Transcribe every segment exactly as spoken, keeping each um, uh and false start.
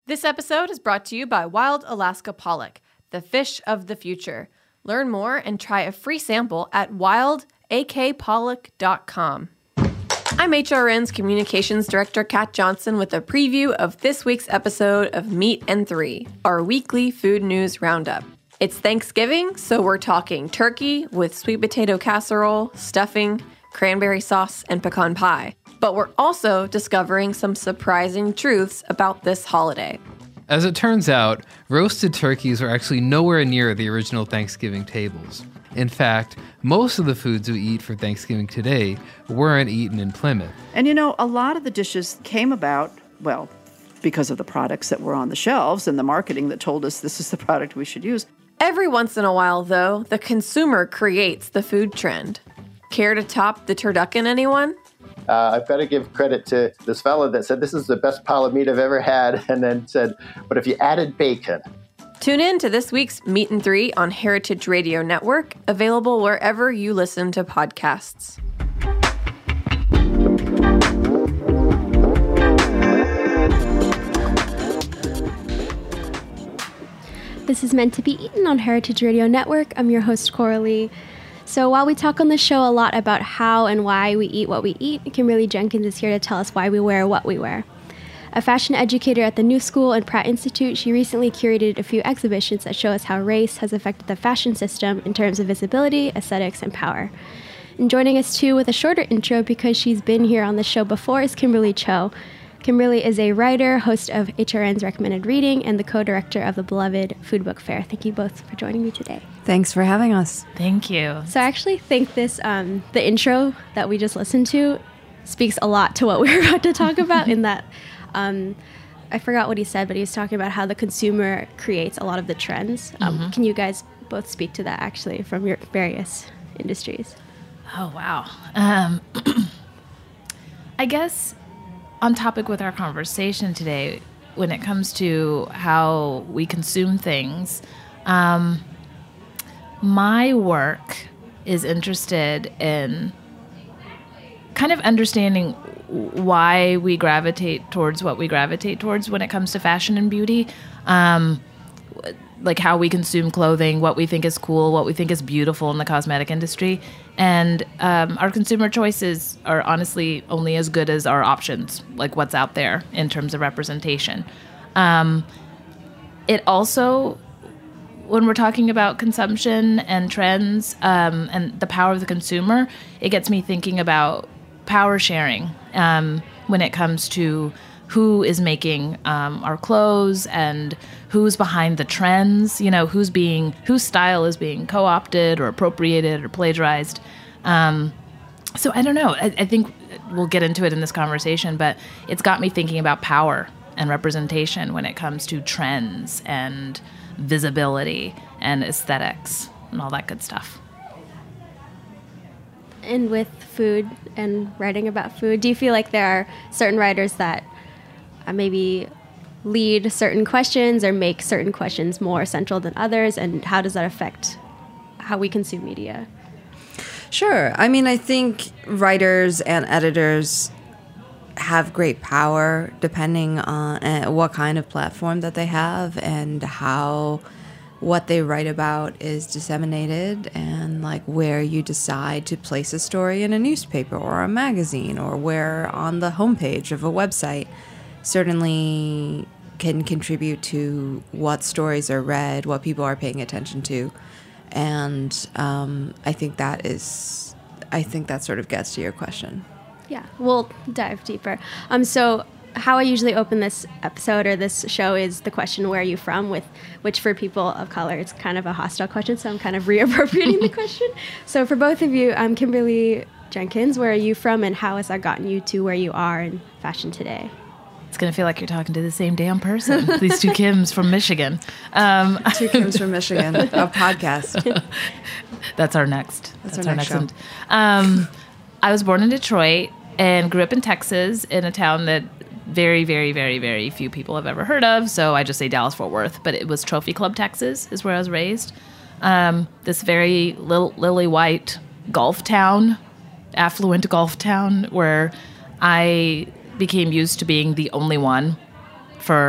This episode is brought to you by Wild Alaska Pollock, the fish of the future. Learn more and try a free sample at wild a k pollock dot com. I'm H R N's Communications Director, Kat Johnson, with a preview of this week's episode of Meat and Three, our weekly food news roundup. It's Thanksgiving, so we're talking turkey with sweet potato casserole, stuffing, cranberry sauce, and pecan pie. But we're also discovering some surprising truths about this holiday. As it turns out, roasted turkeys are actually nowhere near the original Thanksgiving tables. In fact, most of the foods we eat for Thanksgiving today weren't eaten in Plymouth. And you know, a lot of the dishes came about, well, because of the products that were on the shelves and the marketing that told us this is the product we should use. Every once in a while, though, the consumer creates the food trend. Care to top the turducken, anyone? Uh, I've got to give credit to this fellow that said this is the best pile of meat I've ever had, and then said, but if you added bacon. Tune in to this week's Meat and Three on Heritage Radio Network, available wherever you listen to podcasts. This is Meant to Be Eaten on Heritage Radio Network. I'm your host, Coralie. So while we talk on the show a lot about how and why we eat what we eat, Kimberly Jenkins is here to tell us why we wear what we wear. A fashion educator at the New School and Pratt Institute, she recently curated a few exhibitions that show us how race has affected the fashion system in terms of visibility, aesthetics, and power. And joining us too with a shorter intro because she's been here on the show before is Kimberly Cho. Kimberly is a writer, host of H R N's Recommended Reading, and the co-director of the beloved Food Book Fair. Thank you both for joining me today. Thanks for having us. Thank you. So I actually think this, um, the intro that we just listened to speaks a lot to what we're about to talk about in that, um, I forgot what he said, but he was talking about how the consumer creates a lot of the trends. Um, mm-hmm. Can you guys both speak to that actually from your various industries? Oh, wow. Um, I guess on topic with our conversation today, when it comes to how we consume things, um, my work is interested in kind of understanding why we gravitate towards what we gravitate towards when it comes to fashion and beauty, um, like how we consume clothing, what we think is cool, what we think is beautiful in the cosmetic industry. And um, our consumer choices are honestly only as good as our options, like what's out there in terms of representation. Um, it also, when we're talking about consumption and trends um, and the power of the consumer, it gets me thinking about power sharing um, when it comes to who is making um, our clothes and who's behind the trends, you know, who's being, whose style is being co-opted or appropriated or plagiarized. Um, so I don't know. I, I think we'll get into it in this conversation, but it's got me thinking about power and representation when it comes to trends and visibility and aesthetics and all that good stuff. And with food and writing about food, do you feel like there are certain writers that uh, maybe lead certain questions or make certain questions more central than others? And how does that affect how we consume media? Sure. I mean, I think writers and editors have great power depending on uh, what kind of platform that they have and how what they write about is disseminated and like where you decide to place a story in a newspaper or a magazine or where on the homepage of a website certainly can contribute to what stories are read, what people are paying attention to. And um, I think that is, I think that sort of gets to your question. Yeah, we'll dive deeper. Um, so how I usually open this episode or this show is the question, where are you from? With which for people of color, it's kind of a hostile question, so I'm kind of reappropriating the question. So for both of you, um, Kimberly Jenkins, where are you from and how has that gotten you to where you are in fashion today? It's going to feel like you're talking to the same damn person. These two Kims from Michigan. Um, two Kims from Michigan, a podcast. That's our next. That's, That's our, our next, next show. Um, I was born in Detroit and grew up in Texas in a town that very, very, very, very few people have ever heard of. So I just say Dallas-Fort Worth, but it was Trophy Club, Texas is where I was raised. Um, this very lil- lily white golf town, affluent golf town where I became used to being the only one for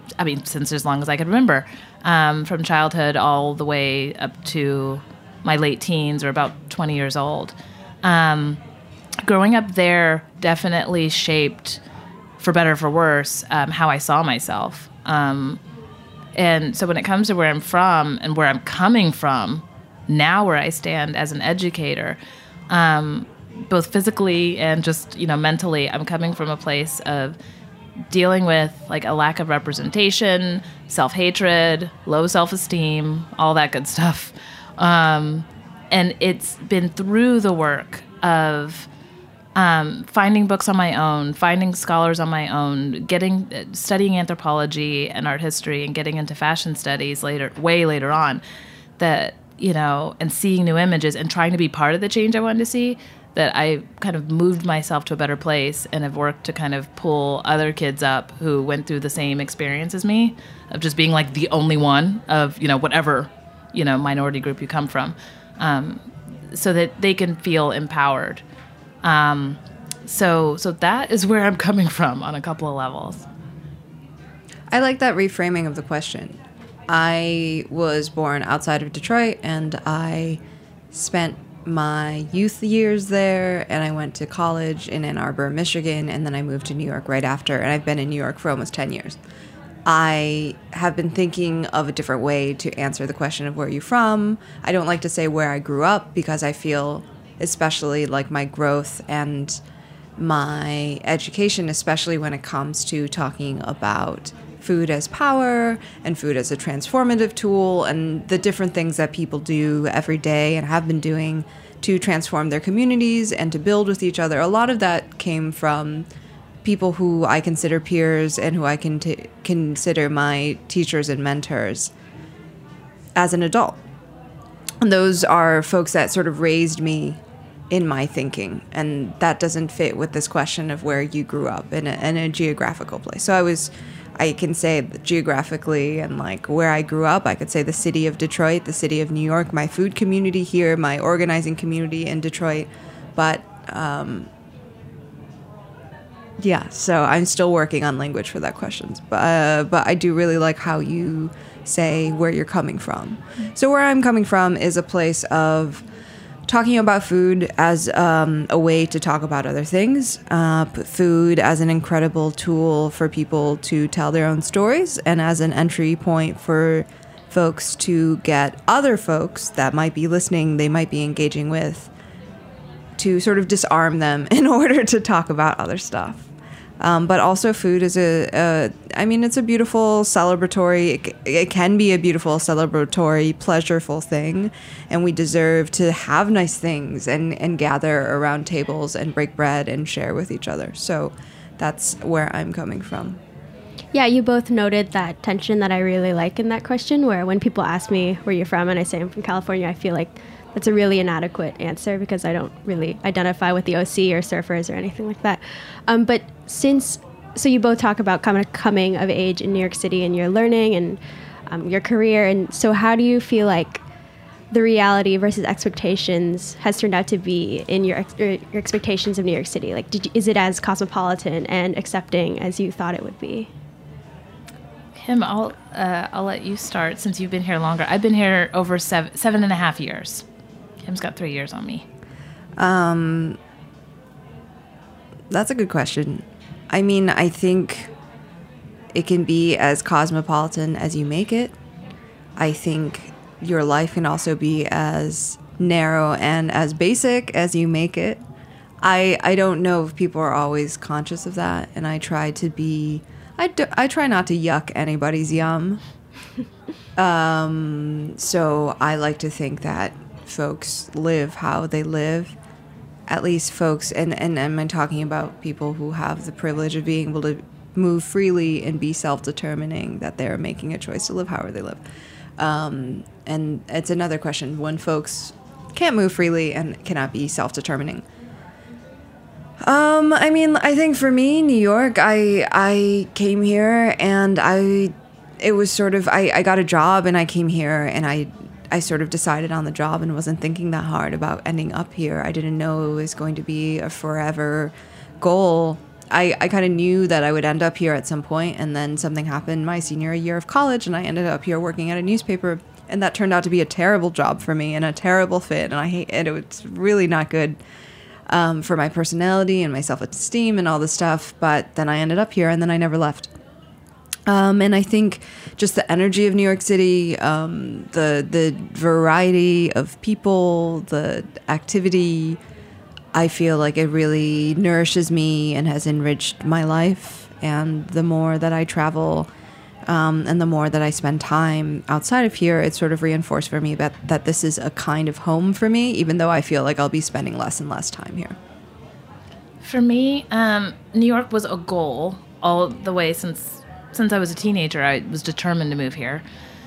I mean, since as long as I could remember, um, from childhood all the way up to my late teens or about twenty years old. Um, growing up there definitely shaped, for better or for worse, um, how I saw myself. Um, and so when it comes to where I'm from and where I'm coming from, now where I stand as an educator, um, both physically and just, you know, mentally, I'm coming from a place of dealing with like a lack of representation, self-hatred, low self-esteem, all that good stuff. Um, and it's been through the work of um, finding books on my own, finding scholars on my own, getting studying anthropology and art history and getting into fashion studies later, way later on, that, you know, and seeing new images and trying to be part of the change I wanted to see, that I kind of moved myself to a better place and have worked to kind of pull other kids up who went through the same experience as me, of just being like the only one of, you know, whatever, you know, minority group you come from, um, so that they can feel empowered. Um, so, so that is where I'm coming from on a couple of levels. I like that reframing of the question. I was born outside of Detroit, and I spent my youth years there, and I went to college in Ann Arbor, Michigan, and then I moved to New York right after, and I've been in New York for almost ten years. I have been thinking of a different way to answer the question of where you're from. I don't like to say where I grew up, because I feel, especially like my growth and my education, especially when it comes to talking about food as power and food as a transformative tool and the different things that people do every day and have been doing to transform their communities and to build with each other. A lot of that came from people who I consider peers and who I can t- consider my teachers and mentors as an adult. And those are folks that sort of raised me in my thinking, and that doesn't fit with this question of where you grew up in a, in a geographical place. So I was I can say geographically and like where I grew up, I could say the city of Detroit, the city of New York, my food community here, my organizing community in Detroit. But um, yeah, so I'm still working on language for that question. But, uh, but I do really like how you say where you're coming from. So where I'm coming from is a place of talking about food as um, a way to talk about other things, uh, food as an incredible tool for people to tell their own stories, and as an entry point for folks to get other folks that might be listening, they might be engaging with, to sort of disarm them in order to talk about other stuff. Um, but also food is a, a, I mean, it's a beautiful celebratory, it, it can be a beautiful celebratory, pleasureful thing. And we deserve to have nice things and, and gather around tables and break bread and share with each other. So that's where I'm coming from. Yeah, you both noted that tension that I really like in that question, where when people ask me where you're from and I say I'm from California, I feel like that's a really inadequate answer because I don't really identify with the O C or surfers or anything like that. Um, but since, so you both talk about kind of coming of age in New York City and your learning and um, your career. And so how do you feel like the reality versus expectations has turned out to be in your, ex- your expectations of New York City? Like, did you, is it as cosmopolitan and accepting as you thought it would be? Kim, I'll uh, I'll let you start since you've been here longer. I've been here over seven seven and a half years. Kim's got three years on me. Um, that's a good question. I mean, I think it can be as cosmopolitan as you make it. I think your life can also be as narrow and as basic as you make it. I I don't know if people are always conscious of that, and I try to be. I, do, I try not to yuck anybody's yum. um, so I like to think that folks live how they live. At least folks, and, and, and I'm talking about people who have the privilege of being able to move freely and be self-determining, that they're making a choice to live however they live. Um, and it's another question, when folks can't move freely and cannot be self-determining. Um, I mean, I think for me, New York, I I came here and I, it was sort of, I, I got a job and I came here and I, I sort of decided on the job and wasn't thinking that hard about ending up here. I didn't know it was going to be a forever goal. I, I kind of knew that I would end up here at some point, and then something happened my senior year of college, and I ended up here working at a newspaper, and that turned out to be a terrible job for me and a terrible fit, and I hate it. It was really not good um, for my personality and my self-esteem and all this stuff, but then I ended up here, and then I never left. Um, and I think just the energy of New York City, um, the the variety of people, the activity, I feel like it really nourishes me and has enriched my life. And the more that I travel um, and the more that I spend time outside of here, it's sort of reinforced for me that, that this is a kind of home for me, even though I feel like I'll be spending less and less time here. For me, um, New York was a goal all the way since since I was a teenager. I was determined to move here.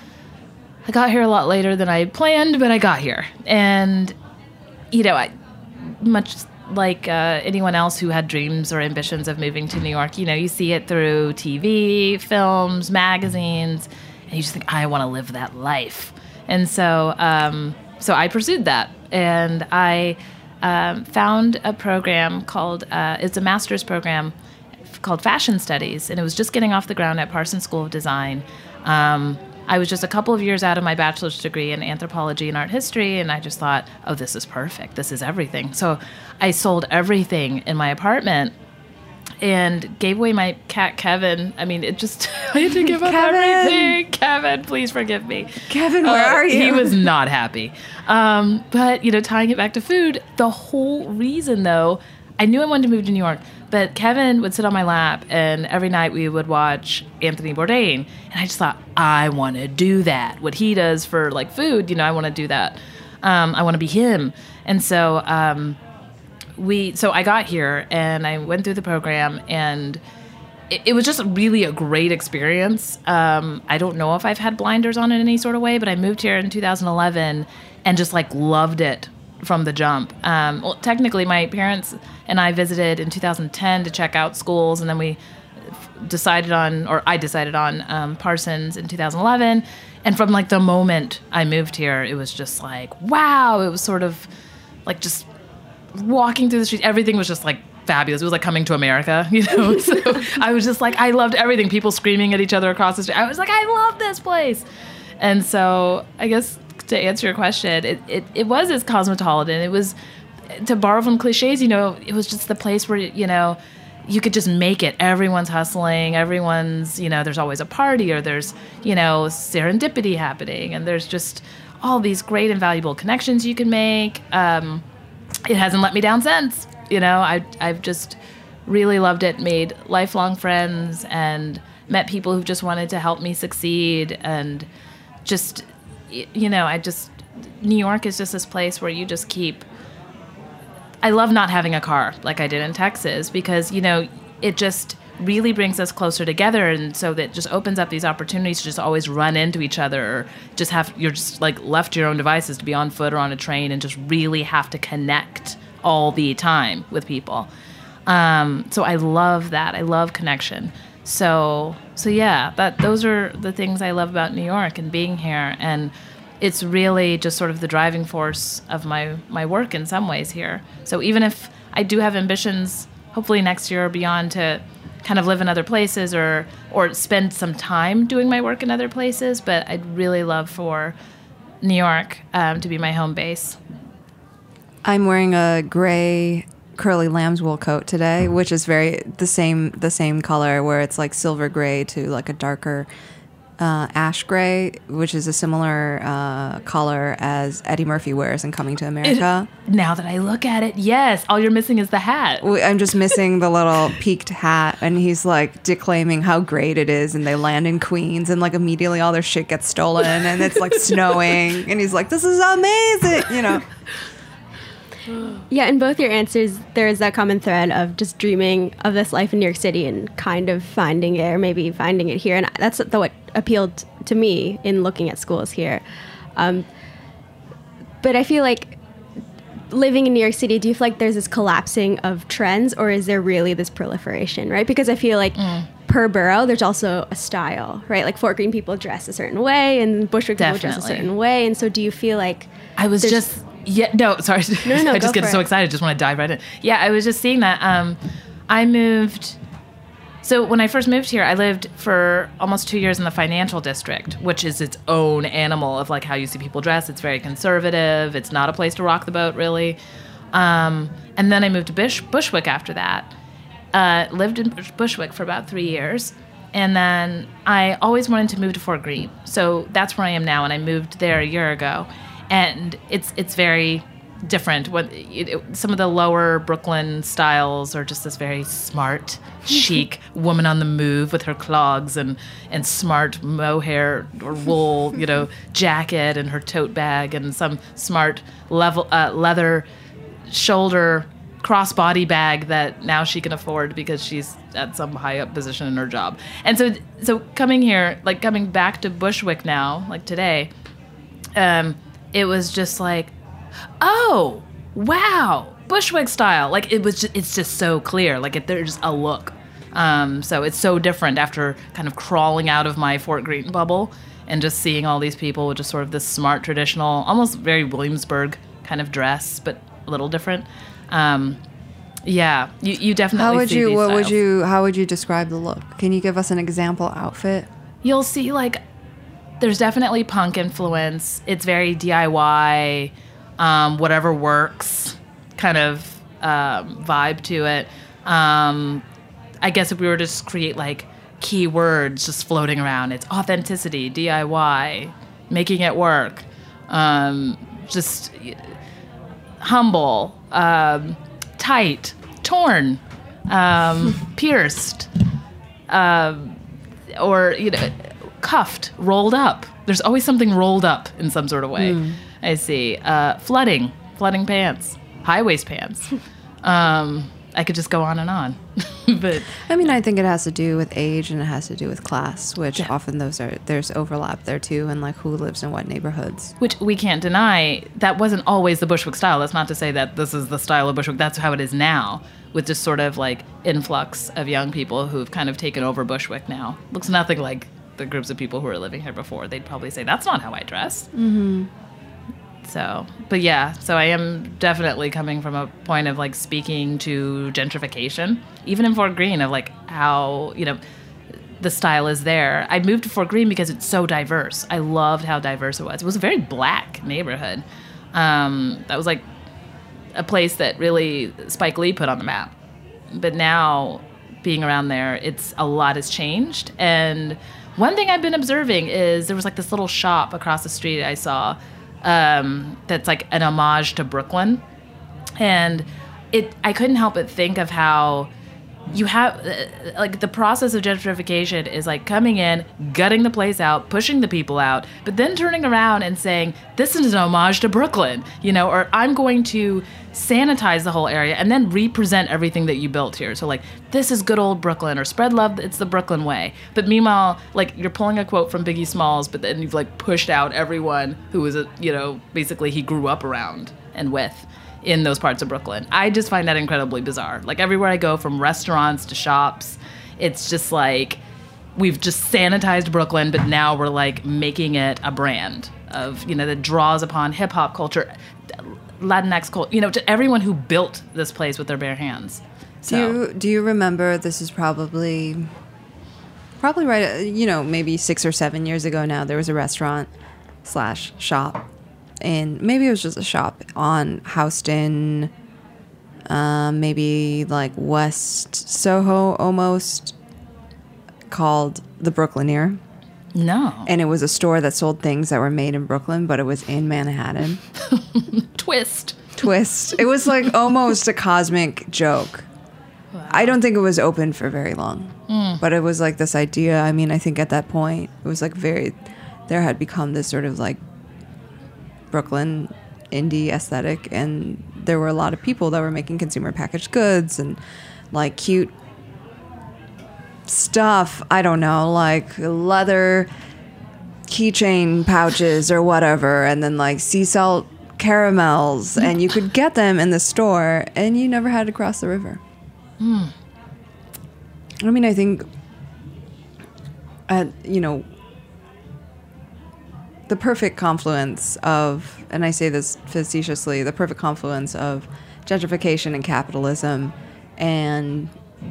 I got here a lot later than I planned, but I got here. And, you know, I... much like uh, anyone else who had dreams or ambitions of moving to New York, you know, you see it through T V, films, magazines, and you just think, I want to live that life. And so, um, so I pursued that, and I um, found a program called, uh, it's a master's program called Fashion Studies, and it was just getting off the ground at Parsons School of Design. Um, I was just a couple of years out of my bachelor's degree in anthropology and art history, and I just thought, oh, this is perfect. This is everything. So I sold everything in my apartment and gave away my cat, Kevin. I mean, it just, I had to give up Kevin. everything. Kevin, please forgive me. Kevin, where Uh, are you? He was not happy. Um, but, you know, tying it back to food, the whole reason, though, I knew I wanted to move to New York, but Kevin would sit on my lap, and every night we would watch Anthony Bourdain, and I just thought, I want to do that. What he does for, like, food, you know, I want to do that. Um, I want to be him. And so um, we, so I got here, and I went through the program, and it, it was just really a great experience. Um, I don't know if I've had blinders on in any sort of way, but I moved here in two thousand eleven and just, like, loved it from the jump. Um, well, technically, my parents and I visited in two thousand ten to check out schools, and then we decided on, or I decided on um, Parsons in two thousand eleven. And from like the moment I moved here, it was just like, wow, it was sort of like just walking through the street. Everything was just like fabulous. It was like coming to America, you know? So I was just like, I loved everything. People screaming at each other across the street. I was like, I love this place. And so I guess to answer your question, it, it, it was this cosmopolitan. It was, to borrow from cliches, you know, it was just the place where, you know, you could just make it. Everyone's hustling. Everyone's, you know, there's always a party, or there's, you know, serendipity happening. And there's just all these great and valuable connections you can make. Um, it hasn't let me down since. You know, I, I've just really loved it, made lifelong friends, and met people who just wanted to help me succeed. And just, you know, I just, New York is just this place where you just keep, I love not having a car like I did in Texas, because, you know, it just really brings us closer together. And so that just opens up these opportunities to just always run into each other, or just have, you're just like left to your own devices to be on foot or on a train and just really have to connect all the time with people. Um, so I love that. I love connection. So, so yeah, that, those are the things I love about New York and being here. And it's really just sort of the driving force of my, my work in some ways here. So even if I do have ambitions, hopefully next year or beyond, to kind of live in other places, or or spend some time doing my work in other places, but I'd really love for New York um, to be my home base. I'm wearing a gray curly lamb's wool coat today, which is very the same the same color, where it's like silver gray to like a darker Uh, ash gray, which is a similar uh, color as Eddie Murphy wears in Coming to America. It, now that I look at it, yes. All you're missing is the hat. I'm just missing the little peaked hat, and he's like declaiming how great it is, and they land in Queens, and like immediately all their shit gets stolen, and it's like snowing, and he's like, this is amazing, you know. Yeah, in both your answers, there is that common thread of just dreaming of this life in New York City and kind of finding it, or maybe finding it here. And that's the, what appealed to me in looking at schools here. Um, but I feel like living in New York City, do you feel like there's this collapsing of trends, or is there really this proliferation, right? Because I feel like mm. per borough, there's also a style, right? Like Fort Greene people dress a certain way, and Bushwick people dress a certain way. And so do you feel like... I was just... Yeah, no, sorry. No, no, I just go get for so it. excited. Just want to dive right in. Yeah, I was just seeing that. Um, I moved. So when I first moved here, I lived for almost two years in the financial district, which is its own animal of like how you see people dress. It's very conservative. It's not a place to rock the boat, really. Um, and then I moved to Bush, Bushwick after that. Uh, lived in Bush, Bushwick for about three years. And then I always wanted to move to Fort Greene. So that's where I am now, and I moved there a year ago. And it's it's very different. What it, it, some of the lower Brooklyn styles are just this very smart, chic woman on the move with her clogs and, and smart mohair or wool, you know, jacket and her tote bag and some smart level uh, leather shoulder crossbody bag that now she can afford because she's at some high up position in her job. And so so coming here, like coming back to Bushwick now, like today, um, it was just like, oh, wow, Bushwick style. Like it was just, it's just so clear. Like it, there's a look. Um, so it's so different after kind of crawling out of my Fort Greene bubble and just seeing all these people with just sort of this smart, traditional, almost very Williamsburg kind of dress, but a little different. Um, yeah, you, you definitely How would see you, these what styles. would you, how would you describe the look? Can you give us an example outfit? You'll see like there's definitely punk influence. It's very D I Y, um, whatever works kind of um, vibe to it. Um, I guess if we were to just create like keywords just floating around, it's authenticity, D I Y, making it work, um, just humble, um, tight, torn, um, pierced, um, or, you know, cuffed, rolled up. There's always something rolled up in some sort of way. Mm. I see. Uh, flooding, flooding pants, high waist pants. Um, I could just go on and on. But I mean, I think it has to do with age and it has to do with class, which yeah. often those are, there's overlap there too, and like who lives in what neighborhoods. Which we can't deny, that wasn't always the Bushwick style. That's not to say that this is the style of Bushwick. That's how it is now, with just sort of like influx of young people who've kind of taken over Bushwick now. Looks nothing like the groups of people who were living here before. They'd probably say, that's not how I dress. Mm-hmm. So, but yeah, so I am definitely coming from a point of like speaking to gentrification, even in Fort Greene, of like how, you know, the style is there. I moved to Fort Greene because it's so diverse. I loved how diverse it was. It was a very black neighborhood. Um, that was like a place that really Spike Lee put on the map. But now being around there, it's a lot has changed. And one thing I've been observing is there was like this little shop across the street I saw um, that's like an homage to Brooklyn. And it, I couldn't help but think of how you have, uh, like, the process of gentrification is like coming in, gutting the place out, pushing the people out, but then turning around and saying, this is an homage to Brooklyn, you know, or I'm going to sanitize the whole area and then represent everything that you built here. So, like, this is good old Brooklyn, or spread love, it's the Brooklyn way. But meanwhile, like, you're pulling a quote from Biggie Smalls, but then you've, like, pushed out everyone who was, a, you know, basically he grew up around and with in those parts of Brooklyn. I just find that incredibly bizarre. Like, everywhere I go, from restaurants to shops, it's just like we've just sanitized Brooklyn, but now we're like making it a brand of, you know, that draws upon hip hop culture, Latinx culture, you know, to everyone who built this place with their bare hands. So. Do you do you remember? This is probably probably right. You know, maybe six or seven years ago now. There was a restaurant slash shop. And maybe it was just a shop on Houston, um, maybe like West Soho almost, called The Brooklyneer. No. And it was a store that sold things that were made in Brooklyn, but it was in Manhattan. Twist. Twist. It was like almost a cosmic joke. Wow. I don't think it was open for very long, mm. but it was like this idea. I mean, I think at that point, it was like very, there had become this sort of like Brooklyn indie aesthetic, and there were a lot of people that were making consumer packaged goods and like cute stuff. I don't know, like leather keychain pouches or whatever, and then like sea salt caramels, and you could get them in the store, and you never had to cross the river. Mm. I mean, I think, uh, you know. The perfect confluence of, and I say this facetiously, the perfect confluence of gentrification and capitalism and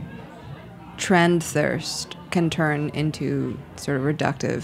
trend thirst can turn into sort of reductive.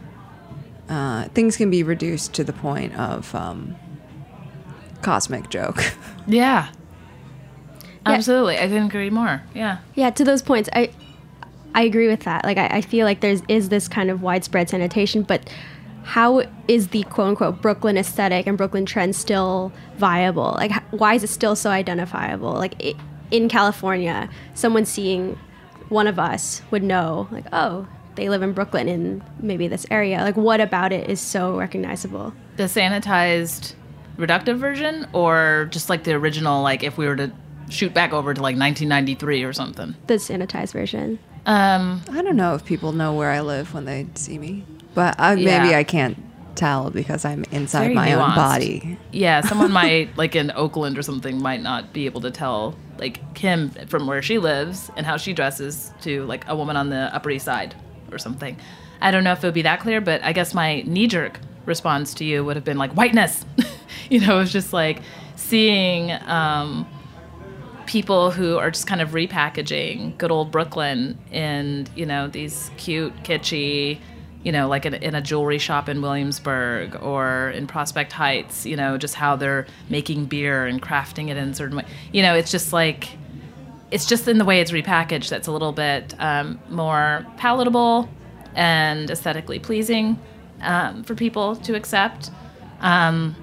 Uh, things can be reduced to the point of um, cosmic joke. Yeah. Absolutely. I couldn't agree more. Yeah. Yeah, to those points, I I agree with that. Like, I, I feel like there's is this kind of widespread sanitation, but how is the quote-unquote Brooklyn aesthetic and Brooklyn trend still viable? Like, h- why is it still so identifiable? Like, I in California, someone seeing one of us would know, like, oh, they live in Brooklyn in maybe this area. Like, what about it is so recognizable? The sanitized reductive version, or just like the original, like if we were to shoot back over to like nineteen ninety-three or something? The sanitized version. Um, I don't know if people know where I live when they see me, but I, Yeah. maybe I can't tell because I'm inside very my own nuanced. body. Yeah, someone might, like in Oakland or something, might not be able to tell, like, Kim from where she lives and how she dresses to, like, a woman on the Upper East Side or something. I don't know if it would be that clear, but I guess my knee-jerk response to you would have been, like, whiteness. You know, it's just, like, seeing um, people who are just kind of repackaging good old Brooklyn in, you know, these cute, kitschy, you know, like in, in a jewelry shop in Williamsburg or in Prospect Heights, you know, just how they're making beer and crafting it in a certain way. You know, it's just like, it's just in the way it's repackaged that's a little bit um, more palatable and aesthetically pleasing um, for people to accept. Um,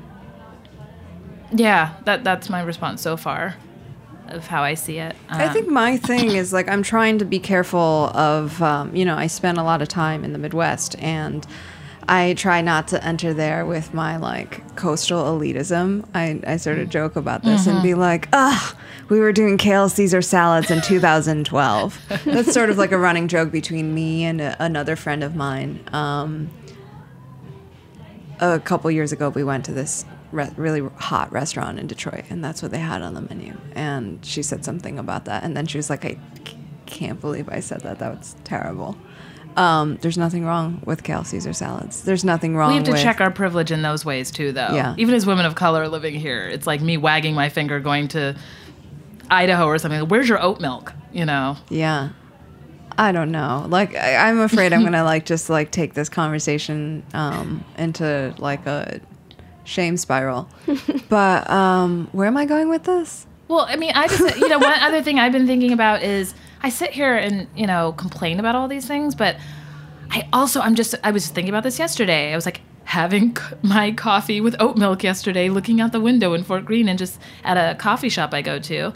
yeah, that that's my response so far of how I see it. Um, I think my thing is like I'm trying to be careful of, um, you know, I spend a lot of time in the Midwest and I try not to enter there with my like coastal elitism. I, I sort of joke about this Mm-hmm. and be like, ugh, we were doing kale Caesar salads in two thousand twelve. That's sort of like a running joke between me and a, another friend of mine. Um, a couple years ago, we went to this Re- really hot restaurant in Detroit, and that's what they had on the menu. And she said something about that, and then she was like, "I c- can't believe I said that. That was terrible." Um, there's nothing wrong with kale Caesar salads. There's nothing wrong. we have to with, check our privilege in those ways too, though. Yeah. Even as women of color living here, it's like me wagging my finger going to Idaho or something. Where's your oat milk? You know. Yeah, I don't know. Like, I, I'm afraid I'm gonna like just like take this conversation um, into like a shame spiral. But um, where am I going with this? Well, I mean, I just, you know, one other thing I've been thinking about is I sit here and, you know, complain about all these things, but I also, I'm just, I was thinking about this yesterday. I was like having c- my coffee with oat milk yesterday, looking out the window in Fort Greene and just at a coffee shop I go to.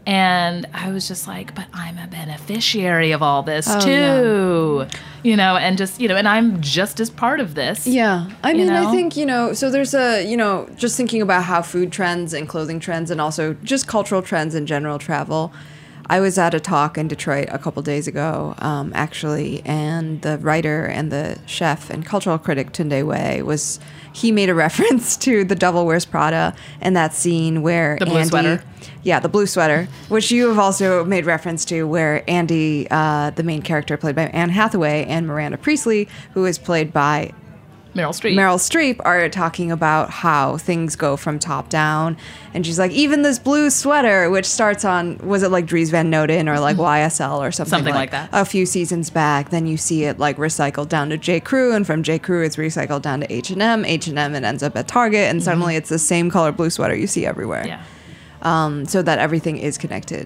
And I was just like, but I'm a beneficiary of all this Oh, too, you know, and just, you know, and I'm just as part of this. Yeah. I You mean, know? I think, you know, so there's a, you know, just thinking about how food trends and clothing trends and also just cultural trends in general travel. I was at a talk in Detroit a couple days ago, um, actually, and the writer and the chef and cultural critic Tunde Wei was, he made a reference to The Devil Wears Prada and that scene where The blue Andy, sweater. yeah, the blue sweater, which you have also made reference to, where Andy, uh, the main character played by Anne Hathaway, and Miranda Priestley, who is played by Meryl Streep. Meryl Streep, are talking about how things go from top down. And she's like, even this blue sweater, which starts on, was it like Dries Van Noten or like Y S L or something, Something like, like that. a few seasons back. Then you see it like recycled down to J. Crew, and from J. Crew it's recycled down to H and M. H and M it ends up at Target, and suddenly it's the same color blue sweater you see everywhere. Yeah. Um, so that everything is connected.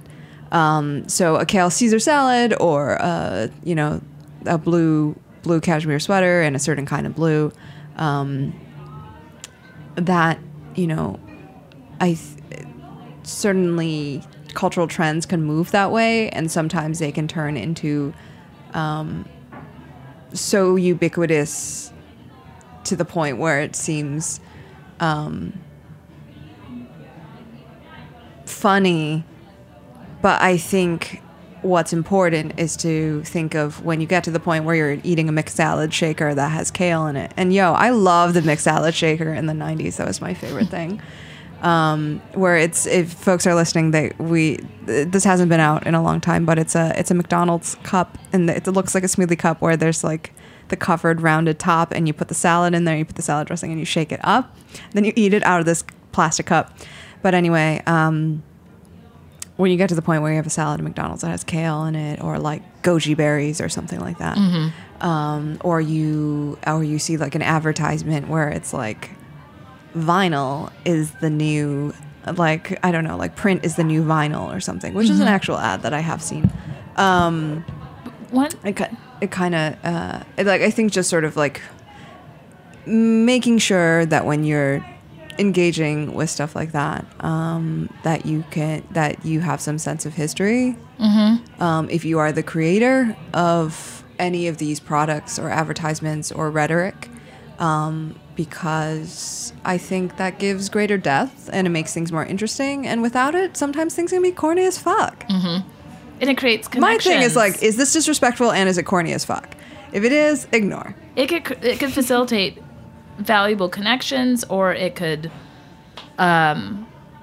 Um, so a kale Caesar salad, or uh, you know, a blue blue cashmere sweater and a certain kind of blue. Um, that, you know, I th- certainly cultural trends can move that way, and sometimes they can turn into um, so ubiquitous to the point where it seems um, funny. But I think what's important is to think of when you get to the point where you're eating a mixed salad shaker that has kale in it. And yo, I love the mixed salad shaker in the nineties. That was my favorite thing. Um, where it's, if folks are listening, they we this hasn't been out in a long time, but it's a it's a McDonald's cup, and it looks like a smoothie cup where there's like the covered rounded top, and you put the salad in there, you put the salad dressing, and you shake it up, then you eat it out of this plastic cup. But anyway, um, when you get to the point where you have a salad at McDonald's that has kale in it, or like goji berries or something like that, mm-hmm. um, or you or you see like an advertisement where it's like vinyl is the new, like I don't know, like print is the new vinyl or something, which mm-hmm. is an actual ad that I have seen. Um, what it, it kind of uh, like I think just sort of like making sure that when you're engaging with stuff like that, um, that you can that you have some sense of history. Mm-hmm. Um, if you are the creator of any of these products or advertisements or rhetoric, um, because I think that gives greater depth and it makes things more interesting. And without it, sometimes things can be corny as fuck. Mm-hmm. And it creates connections. My thing is like, is this disrespectful and is it corny as fuck? If it is, ignore. It could it could facilitate valuable connections, or it could um,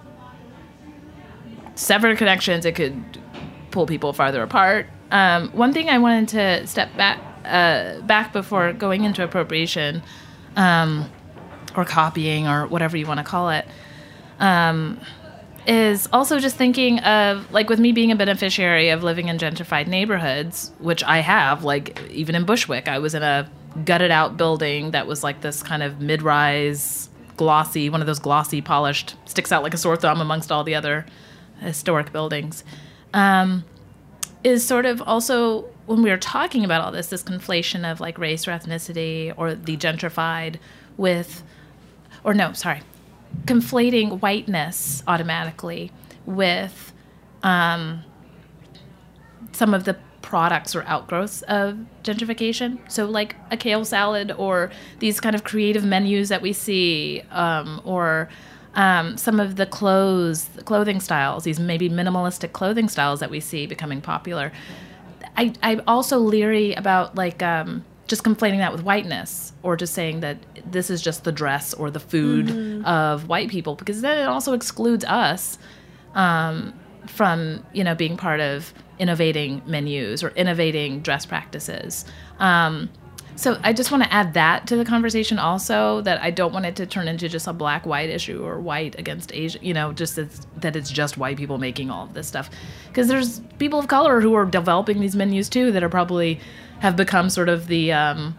sever connections. It could pull people farther apart. Um, one thing I wanted to step back uh, back before going into appropriation, um, or copying, or whatever you want to call it, um, is also just thinking of, like, with me being a beneficiary of living in gentrified neighborhoods, which I have, like, even in Bushwick, I was in a gutted out building that was like this kind of mid-rise, glossy, one of those glossy, polished, sticks out like a sore thumb amongst all the other historic buildings. Um, is sort of also, when we were talking about all this, this conflation of like race or ethnicity or the gentrified with, or no, sorry, conflating whiteness automatically with um, some of the products or outgrowths of gentrification. So like a kale salad, or these kind of creative menus that we see, um, or um, some of the clothes, clothing styles, these maybe minimalistic clothing styles that we see becoming popular. I, I'm also leery about like um, just conflating that with whiteness, or just saying that this is just the dress or the food mm-hmm. of white people, because then it also excludes us um, from, you know, being part of innovating menus or innovating dress practices. Um, so I just want to add that to the conversation also, that I don't want it to turn into just a black-white issue or white against Asian, you know, just as, that it's just white people making all of this stuff. Because there's people of color who are developing these menus too that are probably have become sort of the um,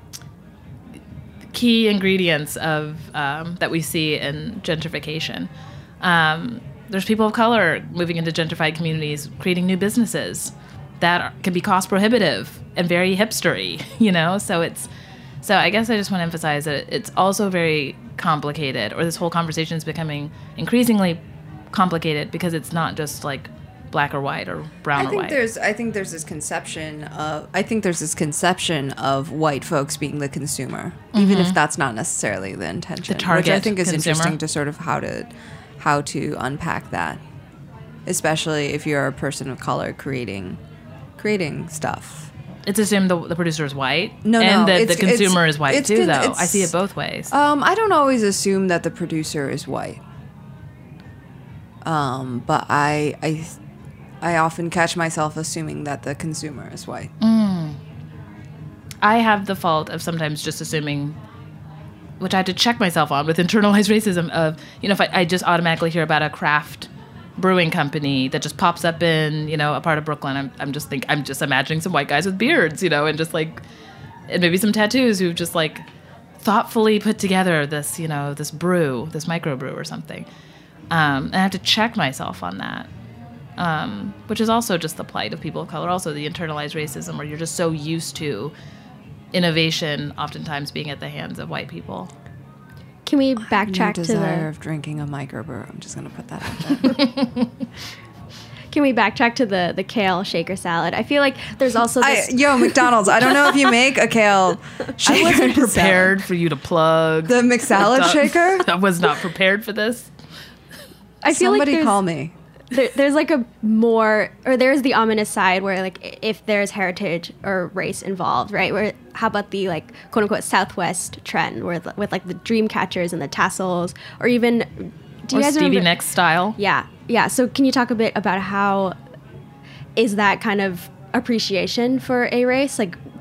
key ingredients of um, that we see in gentrification. Um, There's people of color moving into gentrified communities, creating new businesses that are, can be cost prohibitive and very hipstery, you know? So it's, so I guess I just want to emphasize that it's also very complicated, or this whole conversation is becoming increasingly complicated because it's not just like black or white or brown I or think white. There's, I think there's this conception of, I think there's this conception of white folks being the consumer, mm-hmm. even if that's not necessarily the intention. The target which I think is consumer. Interesting to sort of how to, how to unpack that, especially if you're a person of color creating creating stuff. It's assumed the, the producer is white, no, and no, that the consumer is white too, con- though. I see it both ways. Um, I don't always assume that the producer is white, um, but I, I, I often catch myself assuming that the consumer is white. Mm. I have the fault of sometimes just assuming, which I had to check myself on with internalized racism of, you know, if I, I just automatically hear about a craft brewing company that just pops up in, you know, a part of Brooklyn, I'm, I'm just think I'm just imagining some white guys with beards, you know, and just like, and maybe some tattoos who've just like thoughtfully put together this, you know, this brew, this microbrew or something. Um, and I have to check myself on that, um, which is also just the plight of people of color, also the internalized racism where you're just so used to innovation oftentimes being at the hands of white people. Can we backtrack no to desire the of drinking a microbrew? I'm just gonna put that out there. Can we backtrack to the the kale shaker salad? I feel like there's also this. I, yo, McDonald's. I don't know if you make a kale shaker. I wasn't prepared salad. for you to plug the McSalad shaker. I was not prepared for this. I feel Somebody like there's- call me. There, there's like a more, or there's the ominous side where like if there's heritage or race involved, right? Where how about the like quote unquote Southwest trend where with like the dream catchers and the tassels, or even do you or guys Stevie remember? Nicks style? Yeah, yeah. So can you talk a bit about how is that kind of appreciation for a race? Like,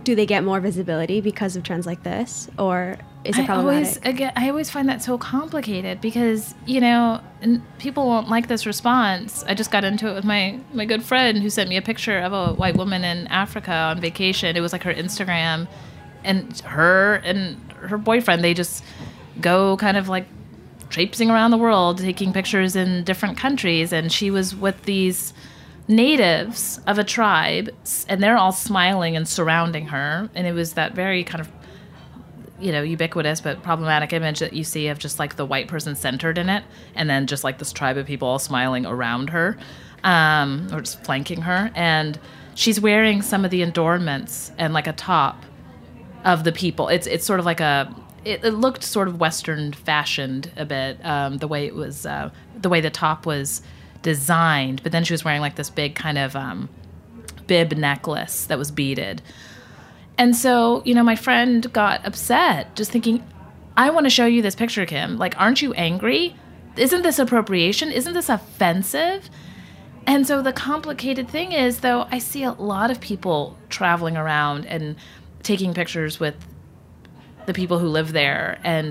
do they get more visibility because of trends like this, or is it I problematic? always, again, I always find that so complicated because, you know, and people won't like this response. I just got into it with my, my good friend who sent me a picture of a white woman in Africa on vacation. It was like her Instagram, and her and her boyfriend, they just go kind of like traipsing around the world, taking pictures in different countries. And she was with these natives of a tribe, and they're all smiling and surrounding her. And it was that very kind of, you know, ubiquitous but problematic image that you see of just like the white person centered in it, and then just like this tribe of people all smiling around her, um, or just flanking her. And she's wearing some of the adornments and like a top of the people. It's it's sort of like a, it, it looked sort of Western fashioned a bit, um, the way it was, uh, the way the top was designed. But then she was wearing like this big kind of um, bib necklace that was beaded. And so, you know, my friend got upset just thinking, I want to show you this picture, Kim. Like, aren't you angry? Isn't this appropriation? Isn't this offensive? And so the complicated thing is, though, I see a lot of people traveling around and taking pictures with the people who live there and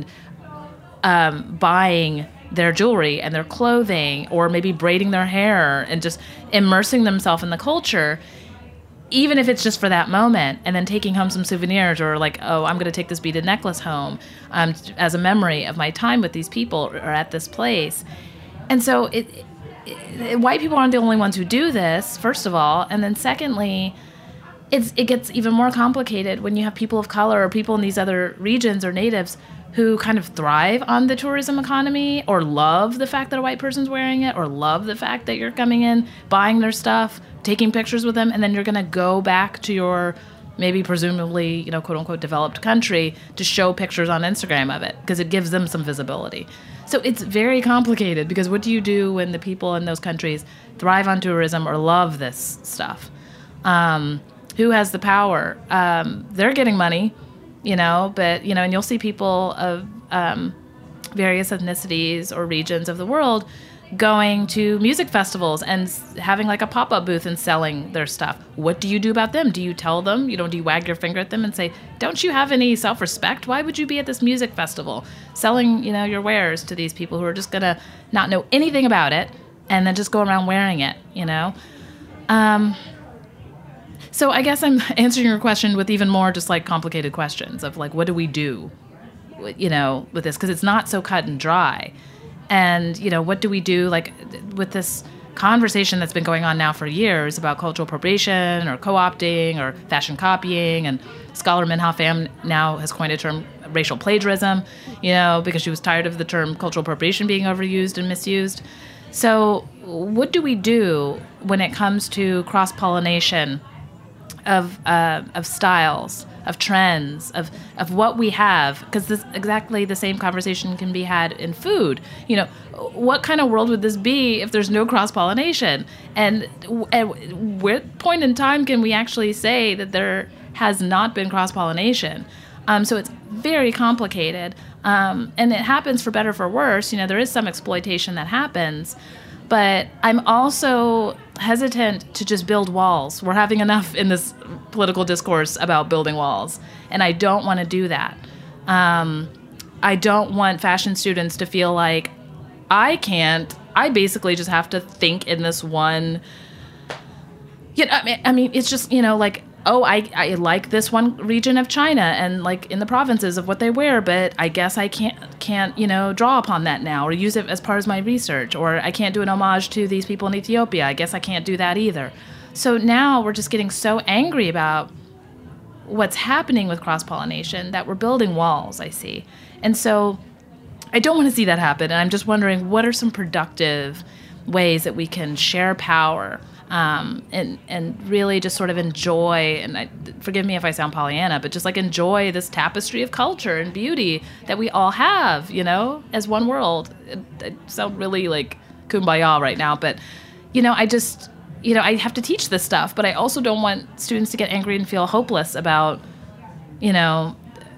um, buying their jewelry and their clothing, or maybe braiding their hair and just immersing themselves in the culture, even if it's just for that moment, and then taking home some souvenirs, or like, oh, I'm going to take this beaded necklace home um, as a memory of my time with these people or at this place. And so it, it, it, white people aren't the only ones who do this, first of all. And then secondly, it's, it gets even more complicated when you have people of color or people in these other regions or natives who kind of thrive on the tourism economy, or love the fact that a white person's wearing it, or love the fact that you're coming in, buying their stuff, taking pictures with them, and then you're going to go back to your maybe presumably, you know, quote unquote developed country to show pictures on Instagram of it because it gives them some visibility. So it's very complicated, because what do you do when the people in those countries thrive on tourism or love this stuff? Um, who has the power? Um, they're getting money. You know, but, you know, and you'll see people of um, various ethnicities or regions of the world going to music festivals and having like a pop-up booth and selling their stuff. What do you do about them? Do you tell them, you know, do you wag your finger at them and say, don't you have any self-respect? Why would you be at this music festival selling, you know, your wares to these people who are just going to not know anything about it and then just go around wearing it, you know? Um... So I guess I'm answering your question with even more just like complicated questions of like, what do we do, you know, with this? Because it's not so cut and dry. And, you know, what do we do like with this conversation that's been going on now for years about cultural appropriation or co-opting or fashion copying? And scholar Minha Pham now has coined a term, racial plagiarism, you know, because she was tired of the term cultural appropriation being overused and misused. So what do we do when it comes to cross-pollination of uh, of styles, of trends, of of what we have? Because this exactly the same conversation can be had in food. You know, what kind of world would this be if there's no cross-pollination? And at what point in time can we actually say that there has not been cross-pollination? Um, so it's very complicated, um, and it happens for better or for worse. You know, there is some exploitation that happens. But I'm also hesitant to just build walls. We're having enough in this political discourse about building walls, and I don't want to do that. Um, I don't want fashion students to feel like I can't. I basically just have to think in this one. You know, I mean, I mean, it's just, you know, like, oh, I, I like this one region of China and like in the provinces of what they wear, but I guess I can't, can't, you know, draw upon that now or use it as part of my research, or I can't do an homage to these people in Ethiopia. I guess I can't do that either. So now we're just getting so angry about what's happening with cross-pollination that we're building walls, I see. And so I don't want to see that happen. And I'm just wondering, what are some productive ways that we can share power Um, and and really just sort of enjoy, and I, forgive me if I sound Pollyanna, but just like enjoy this tapestry of culture and beauty that we all have, you know, as one world. It, it sound really like kumbaya right now, but, you know, I just, you know, I have to teach this stuff, but I also don't want students to get angry and feel hopeless about, you know,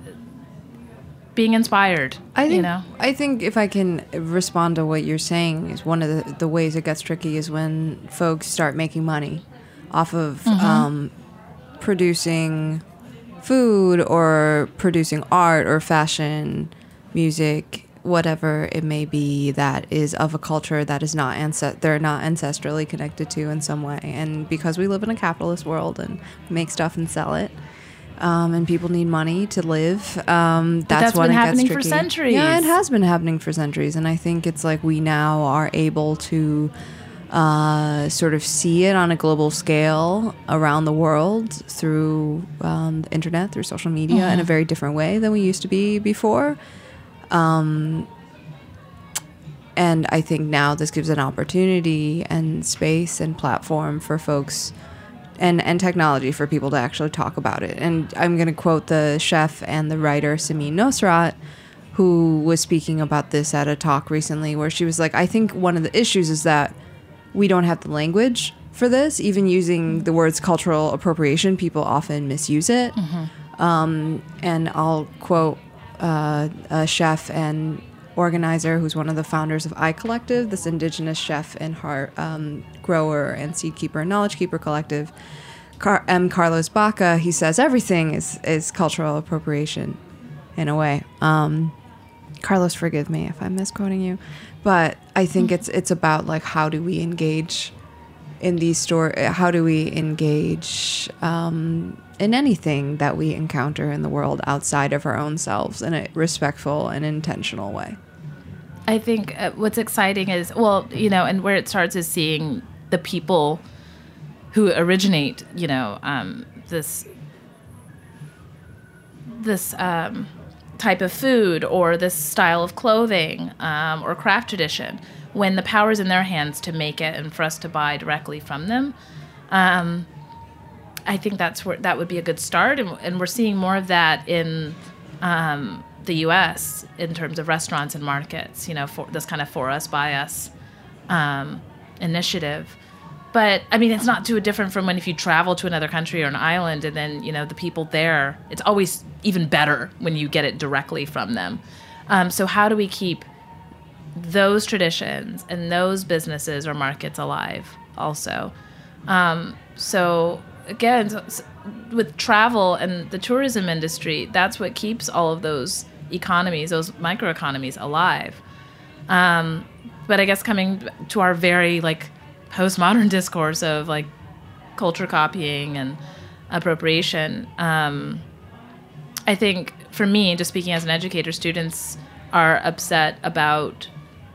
being inspired. I think, you know? I think if I can respond to what you're saying, is one of the, the ways it gets tricky is when folks start making money off of mm-hmm. um, producing food or producing art or fashion, music, whatever it may be that is of a culture that is not ancest- they're not ancestrally connected to in some way. And because we live in a capitalist world and make stuff and sell it, um, and people need money to live, um, that's, that's when been it happening gets for tricky. centuries. Yeah, it has been happening for centuries, and I think it's like we now are able to uh, sort of see it on a global scale around the world through um, the internet, through social media, mm-hmm. in a very different way than we used to be before. Um, and I think now this gives an opportunity and space and platform for folks and, and technology for people to actually talk about it. And I'm going to quote the chef and the writer Samin Nosrat, who was speaking about this at a talk recently, where she was like, I think one of the issues is that we don't have the language for this. Even using the words cultural appropriation, people often misuse it. Mm-hmm. Um, and I'll quote Uh, a chef and organizer who's one of the founders of I Collective, this indigenous chef and heart um, grower and seed keeper and knowledge keeper collective, Car- M. Carlos Baca. He says everything is, is cultural appropriation in a way. Um, Carlos, forgive me if I'm misquoting you, but I think it's it's about like how do we engage in these store? How do we engage? Um, in anything that we encounter in the world outside of our own selves in a respectful and intentional way. I think uh, what's exciting is, well, you know, and where it starts is seeing the people who originate, you know, um, this this um, type of food or this style of clothing um, or craft tradition, when the power's in their hands to make it and for us to buy directly from them. Um, I think that's where that would be a good start, and, and we're seeing more of that in um, the U S in terms of restaurants and markets. You know, for this kind of "for us, by us" um, initiative. But I mean, it's not too different from when if you travel to another country or an island, and then you know the people there. It's always even better when you get it directly from them. Um, so how do we keep those traditions and those businesses or markets alive? Also, um, so. Again, with travel and the tourism industry, that's what keeps all of those economies, those microeconomies alive. Um, but I guess coming to our very like postmodern discourse of like culture copying and appropriation, um, I think for me, just speaking as an educator, students are upset about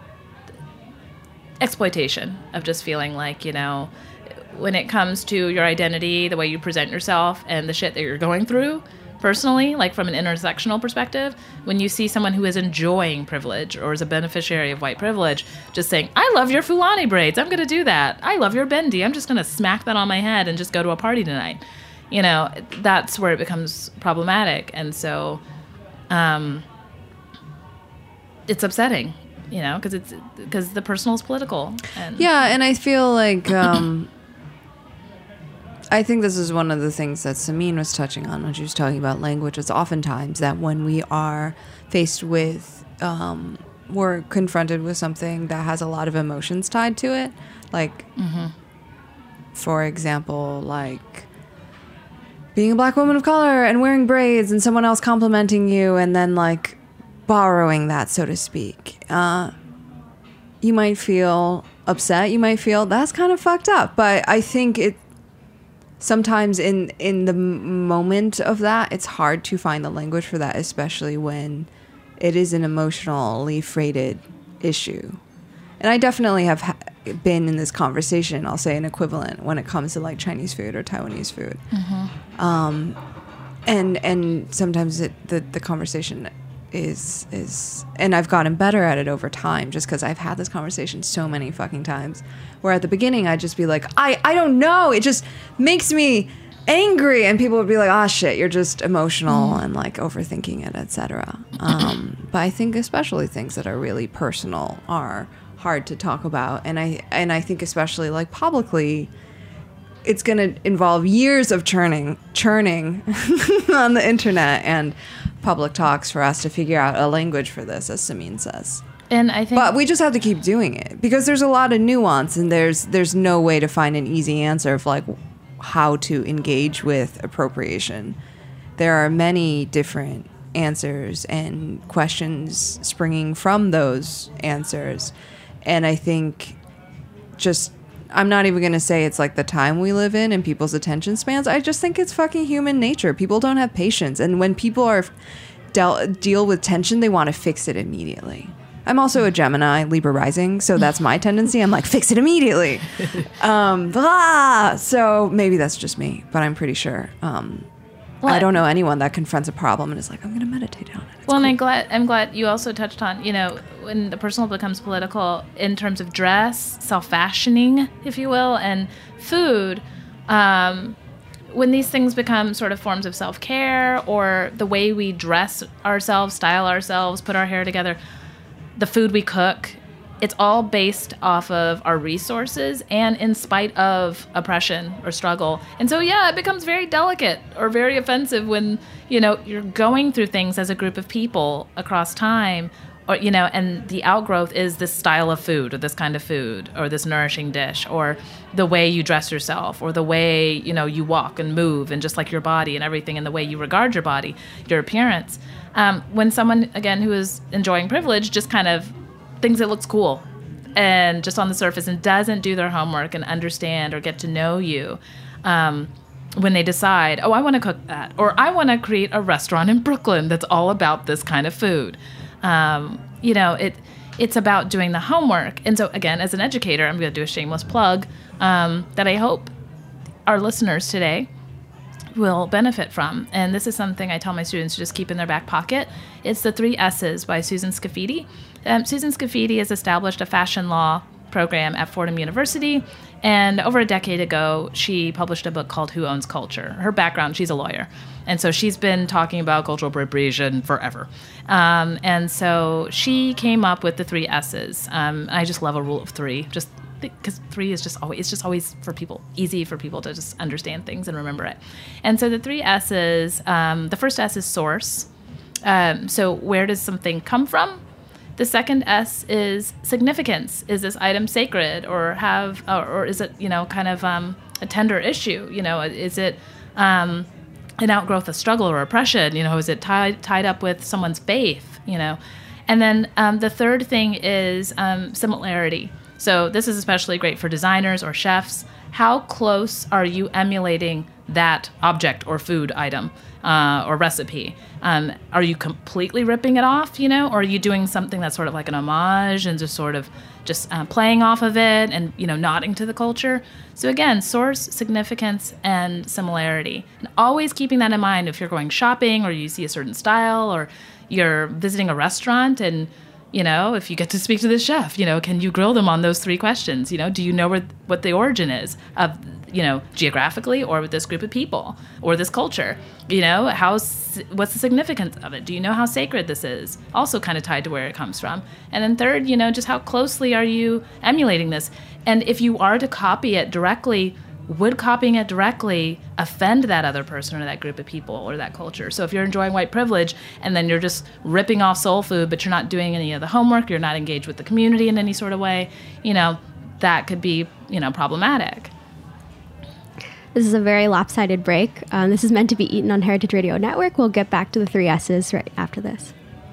exploitation of just feeling like, you know, when it comes to your identity, the way you present yourself, and the shit that you're going through personally, like from an intersectional perspective, when you see someone who is enjoying privilege or is a beneficiary of white privilege, just saying, I love your Fulani braids, I'm going to do that. I love your bendy, I'm just going to smack that on my head and just go to a party tonight. You know, that's where it becomes problematic. And so um, it's upsetting, you know, because it's because the personal is political. And yeah, and I feel like... Um, I think this is one of the things that Samin was touching on when she was talking about language. It's oftentimes that when we are faced with, um, we're confronted with something that has a lot of emotions tied to it. Like, mm-hmm. for example, like being a black woman of color and wearing braids and someone else complimenting you and then like borrowing that, so to speak. Uh, you might feel upset. You might feel that's kind of fucked up. But I think it, sometimes in, in the moment of that, it's hard to find the language for that, especially when it is an emotionally freighted issue. And I definitely have ha- been in this conversation, I'll say an equivalent, when it comes to like Chinese food or Taiwanese food. Mm-hmm. Um, and and sometimes it, the, the conversation is, is, and I've gotten better at it over time just because I've had this conversation so many fucking times, where at the beginning I'd just be like, I, I don't know, it just makes me angry, and people would be like, ah, shit, you're just emotional mm. and like overthinking it, et cetera. Um, but I think especially things that are really personal are hard to talk about, and I and I think especially like publicly, it's going to involve years of churning, churning on the internet and public talks for us to figure out a language for this, as Samin says. And I think, but we just have to keep doing it because there's a lot of nuance, and there's there's no way to find an easy answer of like how to engage with appropriation there are many different answers and questions springing from those answers. And I think just, I'm not even going to say it's like the time we live in and people's attention spans. I just think it's fucking human nature. People don't have patience. And when people are del- deal with tension, they want to fix it immediately. I'm also a Gemini, Libra rising, so that's my tendency. I'm like, fix it immediately. Um, blah. So maybe that's just me, but I'm pretty sure. Um, I don't know anyone that confronts a problem and is like, I'm going to meditate on it. It's well, cool. and I'm glad, I'm glad you also touched on, you know, when the personal becomes political in terms of dress, self-fashioning, if you will, and food, um, when these things become sort of forms of self-care or the way we dress ourselves, style ourselves, put our hair together, the food we cook, it's all based off of our resources and in spite of oppression or struggle. And so, yeah, it becomes very delicate or very offensive when, you know, you're going through things as a group of people across time, or, you know, and the outgrowth is this style of food or this kind of food or this nourishing dish or the way you dress yourself or the way, you know, you walk and move and just like your body and everything and the way you regard your body, your appearance. Um, when someone, again, who is enjoying privilege just kind of thinks it looks cool and just on the surface and doesn't do their homework and understand or get to know you, um, when they decide, oh, I want to cook that, or I want to create a restaurant in Brooklyn that's all about this kind of food. Um, you know, it it's about doing the homework. And so, again, as an educator, I'm going to do a shameless plug um, that I hope our listeners today will benefit from. And this is something I tell my students to just keep in their back pocket. It's the three S's by Susan Scafidi. Um, Susan Scafidi has established a fashion law program at Fordham University. And over a decade ago, she published a book called Who Owns Culture? Her background, she's a lawyer. And so she's been talking about cultural appropriation forever. Um, and so she came up with the three S's. Um, I just love a rule of three, just because three is just always, it's just always for people, easy for people to just understand things and remember it. And so the three S's, um, the first S is source. Um, so where does something come from? The second S is significance. Is this item sacred or have, or, or is it, you know, kind of um, a tender issue? You know, is it um, an outgrowth of struggle or oppression? You know, is it tied tied up with someone's faith? You know, and then um, the third thing is um, similarity. So this is especially great for designers or chefs. How close are you emulating that object or food item uh, or recipe? Um, are you completely ripping it off, you know, or are you doing something that's sort of like an homage and just sort of just uh, playing off of it and, you know, nodding to the culture? So again, source, significance, and similarity. And always keeping that in mind if you're going shopping or you see a certain style or you're visiting a restaurant and, you know, if you get to speak to the chef, you know, can you grill them on those three questions? You know, do you know where, what the origin is of, you know, geographically or with this group of people or this culture? You know, how's, what's the significance of it? Do you know how sacred this is? Also kind of tied to where it comes from. And then third, you know, just how closely are you emulating this? And if you are to copy it directly, would copying it directly offend that other person or that group of people or that culture? So if you're enjoying white privilege and then you're just ripping off soul food, but you're not doing any of the homework, you're not engaged with the community in any sort of way, you know, that could be, you know, problematic. This is a very lopsided break. Um, this is meant to be eaten on Heritage Radio Network. We'll get back to the three S's right after this.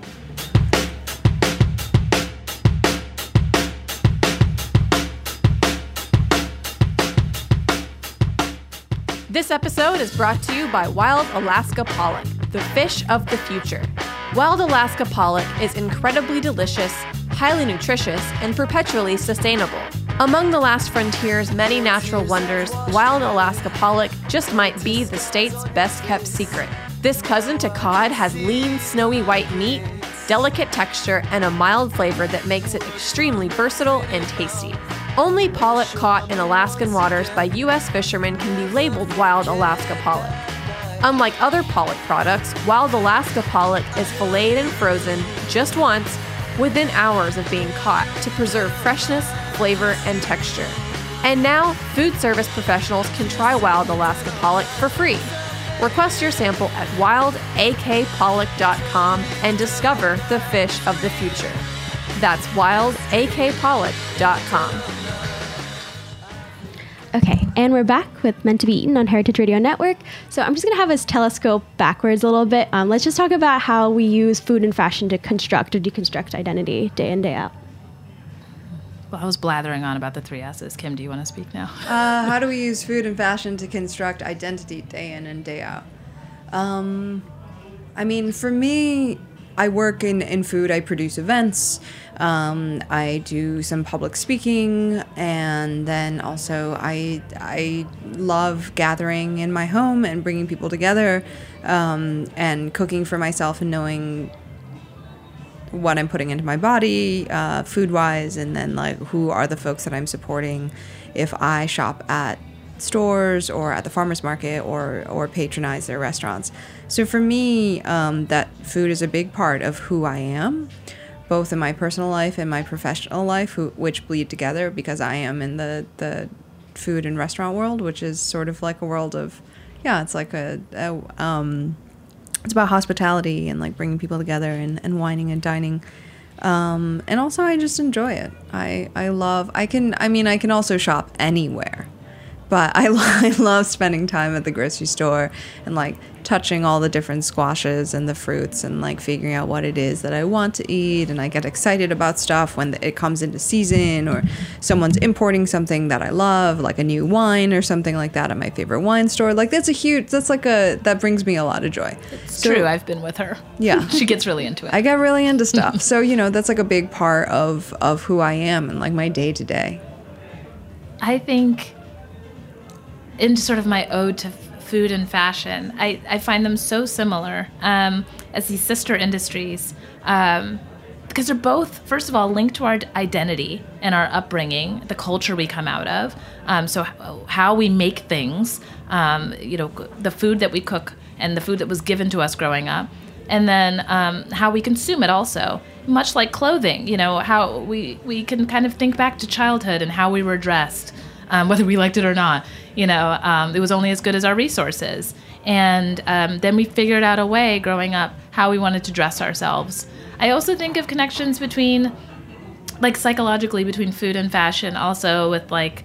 This episode is brought to you by Wild Alaska Pollock, the fish of the future. Wild Alaska Pollock is incredibly delicious, highly nutritious, and perpetually sustainable. Among the last frontier's many natural wonders, Wild Alaska Pollock just might be the state's best-kept secret. This cousin to cod has lean, snowy white meat, delicate texture, and a mild flavor that makes it extremely versatile and tasty. Only pollock caught in Alaskan waters by U S fishermen can be labeled Wild Alaska Pollock. Unlike other pollock products, Wild Alaska Pollock is filleted and frozen just once within hours of being caught to preserve freshness, flavor, and texture. And now, food service professionals can try Wild Alaska Pollock for free. Request your sample at wild a k pollock dot com and discover the fish of the future. That's wild a k pollock dot com. Okay, and we're back with Meant to Be Eaten on Heritage Radio Network. So I'm just going to have us telescope backwards a little bit. Um, let's just talk about how we use food and fashion to construct or deconstruct identity day in, day out. Well, I was blathering on about the three S's. Kim, do you want to speak now? Uh, how do we use food and fashion to construct identity day in and day out? Um, I mean, for me, I work in, in food. I produce events. Um, I do some public speaking, and then also I I love gathering in my home and bringing people together, um, and cooking for myself and knowing what I'm putting into my body, uh, food-wise, and then like who are the folks that I'm supporting if I shop at stores or at the farmers market or or patronize their restaurants. So for me, um, that food is a big part of who I am, both in my personal life and my professional life, who, which bleed together because I am in the, the food and restaurant world, which is sort of like a world of, yeah, it's like a, a um, it's about hospitality and like bringing people together and, and wining and dining. Um, and also I just enjoy it. I, I love, I can, I mean, I can also shop anywhere. But I, I love spending time at the grocery store and like touching all the different squashes and the fruits and like figuring out what it is that I want to eat. And I get excited about stuff when it comes into season or someone's importing something that I love, like a new wine or something like that at my favorite wine store. Like that's a huge, that's like a, that brings me a lot of joy. It's so, true. I've been with her. Yeah. She gets really into it. I get really into stuff. So, you know, that's like a big part of, of who I am and like my day to day. I think in sort of my ode to f- food and fashion, I, I find them so similar um, as these sister industries um, because they're both, first of all, linked to our identity and our upbringing, the culture we come out of. Um, so h- how we make things, um, you know, the food that we cook and the food that was given to us growing up, and then um, how we consume it also. Much like clothing, you know, how we, we can kind of think back to childhood and how we were dressed. Um, whether we liked it or not, you know, um, it was only as good as our resources. And um, then we figured out a way growing up how we wanted to dress ourselves. I also think of connections between, like psychologically, between food and fashion, also with like,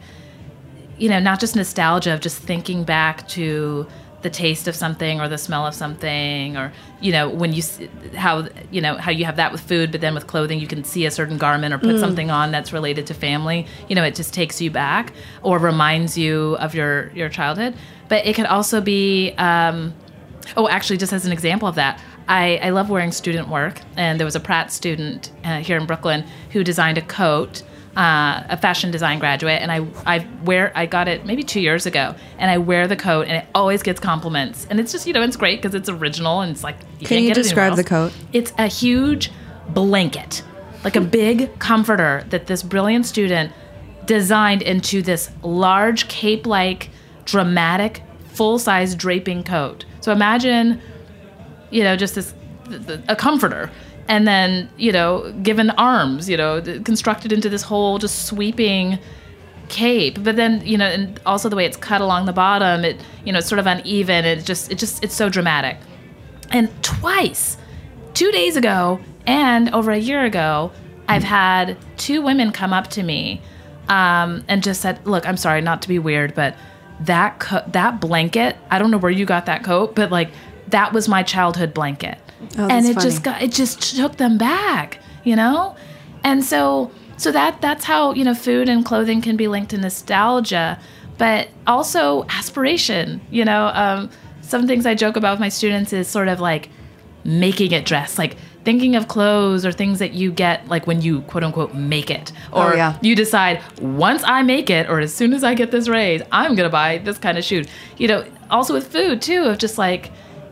you know, not just nostalgia of just thinking back to the taste of something or the smell of something, or, you know, when you, how, you know, how you have that with food, but then with clothing, you can see a certain garment or put mm. something on that's related to family. You know, it just takes you back or reminds you of your, your childhood. But it could also be, um, oh, actually, just as an example of that, I, I love wearing student work. And there was a Pratt student uh, here in Brooklyn who designed a coat, Uh, a fashion design graduate, and I I wear I got it maybe two years ago, and I wear the coat, and it always gets compliments, and it's just, you know, it's great because it's original and it's like you Can can't you get it describe anywhere the else. coat? It's a huge blanket, like a big comforter that this brilliant student designed into this large cape-like, dramatic, full-size draping coat. So imagine, you know, just this a comforter. And then, you know, given arms, you know, constructed into this whole just sweeping cape. But then, you know, and also the way it's cut along the bottom, it, you know, it's sort of uneven. It just, it just, it's so dramatic. And twice, two days ago and over a year ago, I've had two women come up to me um, and just said, look, I'm sorry, not to be weird, but that co- that blanket, I don't know where you got that coat, but like that was my childhood blanket. Oh, and it funny. just got, it just took them back, you know? And so, so that, that's how, you know, food and clothing can be linked to nostalgia, but also aspiration, you know? Um, some things I joke about with my students is sort of like making it dress, like thinking of clothes or things that you get like when you quote unquote make it, or oh, yeah. you decide once I make it, or as soon as I get this raise, I'm going to buy this kind of shoe, you know? Also with food too, of just like,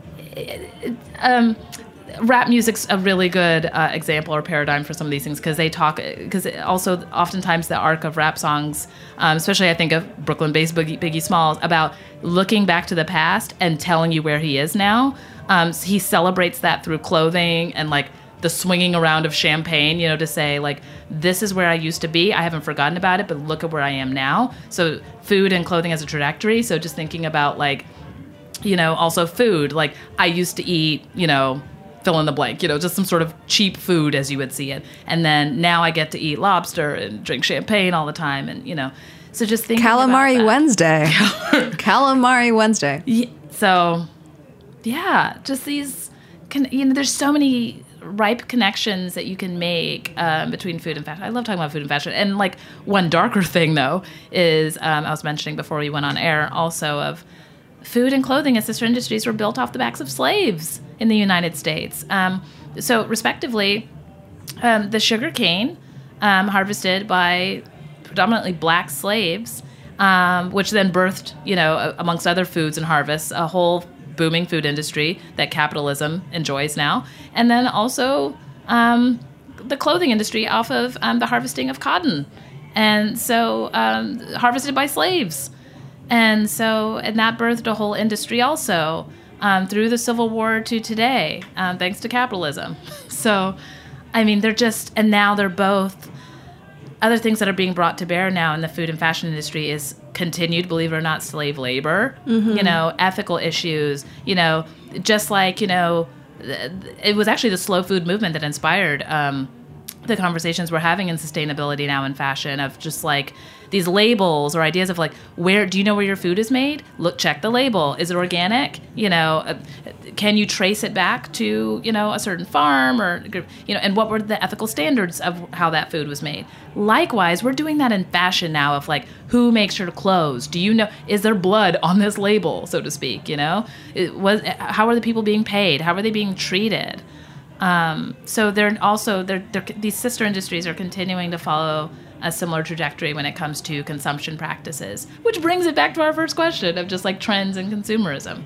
um, rap music's a really good uh, example or paradigm for some of these things because they talk, because also oftentimes the arc of rap songs, um, especially I think of Brooklyn-based Biggie, Biggie Smalls, about looking back to the past and telling you where he is now. Um, so he celebrates that through clothing and like the swinging around of champagne, you know, to say like, this is where I used to be. I haven't forgotten about it, but look at where I am now. So food and clothing as a trajectory. So just thinking about like, you know, also food, like I used to eat, you know, fill in the blank, you know, just some sort of cheap food as you would see it. And then now I get to eat lobster and drink champagne all the time. And, you know, So just thinking Calamari about that. Wednesday. Calamari Wednesday. Yeah, so, yeah, just these, con- you know, there's so many ripe connections that you can make um, between food and fashion. I love talking about food and fashion. And like one darker thing though is um, I was mentioning before we went on air also of food and clothing as sister industries were built off the backs of slaves in the United States. Um, so respectively, um, the sugar cane um, harvested by predominantly black slaves, um, which then birthed, you know, amongst other foods and harvests, a whole booming food industry that capitalism enjoys now. And then also um, the clothing industry off of um, the harvesting of cotton. And so um, harvested by slaves. And so, and that birthed a whole industry also um, through the Civil War to today, um, thanks to capitalism. So, I mean, they're just, and now they're both, other things that are being brought to bear now in the food and fashion industry is continued, believe it or not, slave labor, mm-hmm. you know, ethical issues, you know, just like, you know, it was actually the slow food movement that inspired um, the conversations we're having in sustainability now in fashion of just like these labels or ideas of like, where do you know where your food is made? Look, check the label. Is it organic? You know, uh, can you trace it back to, you know, a certain farm or, you know, and what were the ethical standards of how that food was made? Likewise, we're doing that in fashion now of like, who makes your clothes? Do you know, is there blood on this label, so to speak, you know? It was, how are the people being paid? How are they being treated? Um, so they're also, they're, they're, these sister industries are continuing to follow a similar trajectory when it comes to consumption practices, which brings it back to our first question of just like trends and consumerism.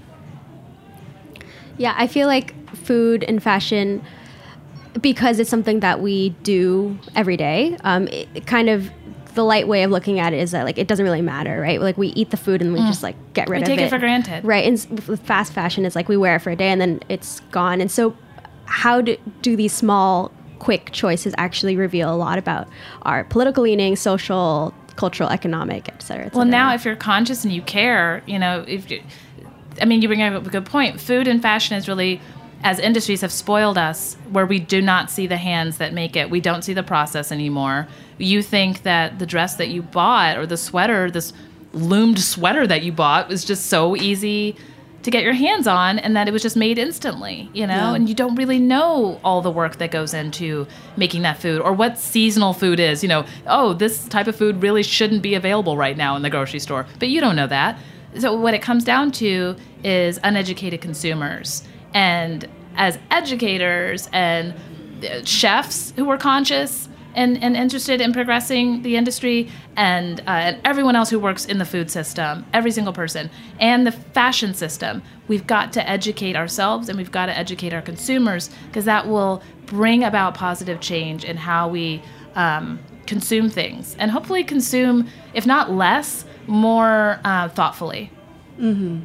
Yeah, I feel like food and fashion, because it's something that we do every day, um, it, it kind of, the light way of looking at it is that like it doesn't really matter, right? Like we eat the food and we mm. just like get rid we of it. We take it for granted. Right, and with fast fashion, it's like we wear it for a day and then it's gone. And so how do, do these small, quick choices actually reveal a lot about our political leaning, social, cultural, economic, et cetera, et cetera? Well, now if you're conscious and you care, you know, if you, I mean, you bring up a good point. Food and fashion is really, as industries have spoiled us, where we do not see the hands that make it. We don't see the process anymore. You think that the dress that you bought or the sweater, this loomed sweater that you bought was just so easy to get your hands on and that it was just made instantly, you know, yeah. and you don't really know all the work that goes into making that food or what seasonal food is, you know, oh, this type of food really shouldn't be available right now in the grocery store, but you don't know that. So what it comes down to is uneducated consumers. And as educators and chefs who are conscious and, and interested in progressing the industry and, uh, and everyone else who works in the food system, every single person, and the fashion system, we've got to educate ourselves and we've got to educate our consumers because that will bring about positive change in how we um, consume things and hopefully consume, if not less, more uh, thoughtfully. Mm-hmm.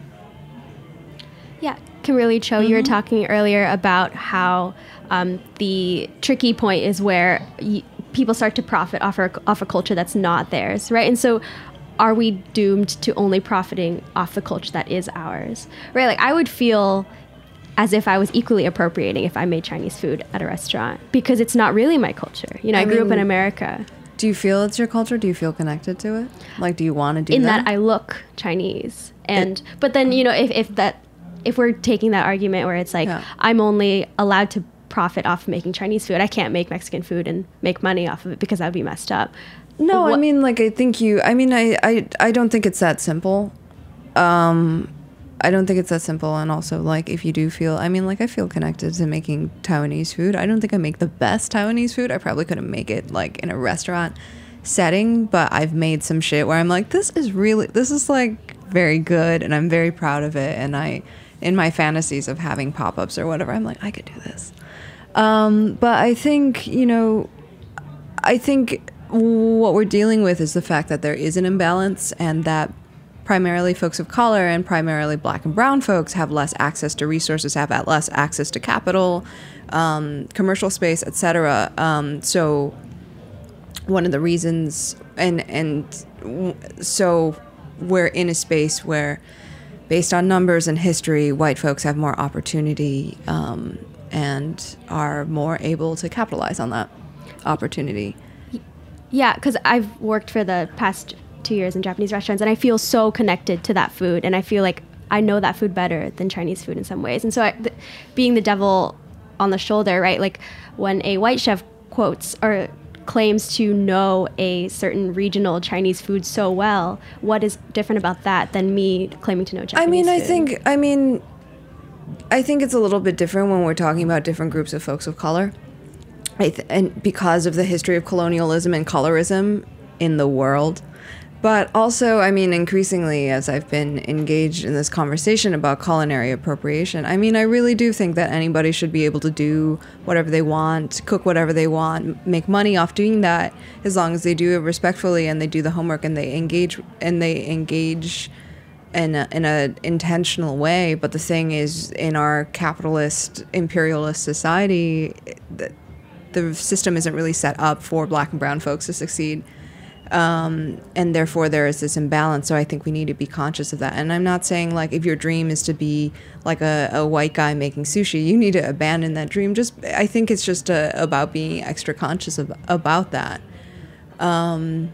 Yeah, Kimberly Cho, mm-hmm. you were talking earlier about how um, the tricky point is where y- people start to profit off a, off a culture that's not theirs, right? And so are we doomed to only profiting off the culture that is ours, right? Like I would feel as if I was equally appropriating if I made Chinese food at a restaurant because it's not really my culture. You know, I, I grew mean, up in America. Do you feel it's your culture? Do you feel connected to it? Like, do you want to do in that? In that I look Chinese. And, it, but then, you know, if, if that, if we're taking that argument where it's like, yeah. I'm only allowed to profit off making Chinese food, I can't make Mexican food and make money off of it because that would be messed up. No, what, I mean, like, I think you, I mean, I, I, I don't think it's that simple. Um, I don't think it's that simple. And also, like, if you do feel, I mean, like, I feel connected to making Taiwanese food. I don't think I make the best Taiwanese food. I probably couldn't make it, like, in a restaurant setting, but I've made some shit where I'm like, this is really, this is, like, very good, and I'm very proud of it. And I, in my fantasies of having pop-ups or whatever, I'm like, I could do this. Um, but I think, you know, I think what we're dealing with is the fact that there is an imbalance and that primarily folks of color and primarily black and brown folks have less access to resources, have less access to capital, um, commercial space, et cetera. Um, so one of the reasons, and and so we're in a space where, based on numbers and history, white folks have more opportunity um, and are more able to capitalize on that opportunity. Yeah, because I've worked for the past two years in Japanese restaurants, and I feel so connected to that food, and I feel like I know that food better than Chinese food in some ways. And so I, th- being the devil on the shoulder, right? Like when a white chef quotes or claims to know a certain regional Chinese food so well, what is different about that than me claiming to know Japanese I mean, I food? think, I mean, I think it's a little bit different when we're talking about different groups of folks of color. I th- and because of the history of colonialism and colorism in the world. But also, I mean, increasingly, as I've been engaged in this conversation about culinary appropriation, I mean, I really do think that anybody should be able to do whatever they want, cook whatever they want, make money off doing that, as long as they do it respectfully and they do the homework and they engage and they engage in a, in a intentional way. But the thing is, in our capitalist, imperialist society, the, the system isn't really set up for Black and brown folks to succeed. Um, and therefore there is this imbalance. So I think we need to be conscious of that. And I'm not saying like if your dream is to be like a, a white guy making sushi, you need to abandon that dream. Just I think it's just a, about being extra conscious of, about that. Um,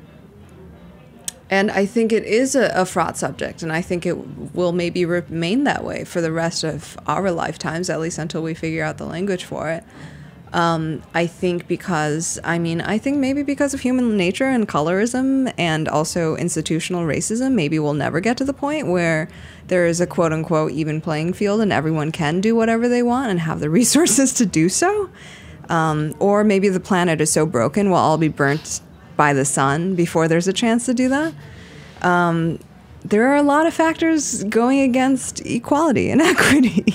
and I think it is a, a fraught subject, and I think it will maybe remain that way for the rest of our lifetimes, at least until we figure out the language for it. Um, I think because, I mean, I think maybe because of human nature and colorism and also institutional racism, maybe we'll never get to the point where there is a quote-unquote even playing field and everyone can do whatever they want and have the resources to do so. Um, or maybe the planet is so broken we'll all be burnt by the sun before there's a chance to do that. Um, there are a lot of factors going against equality and equity.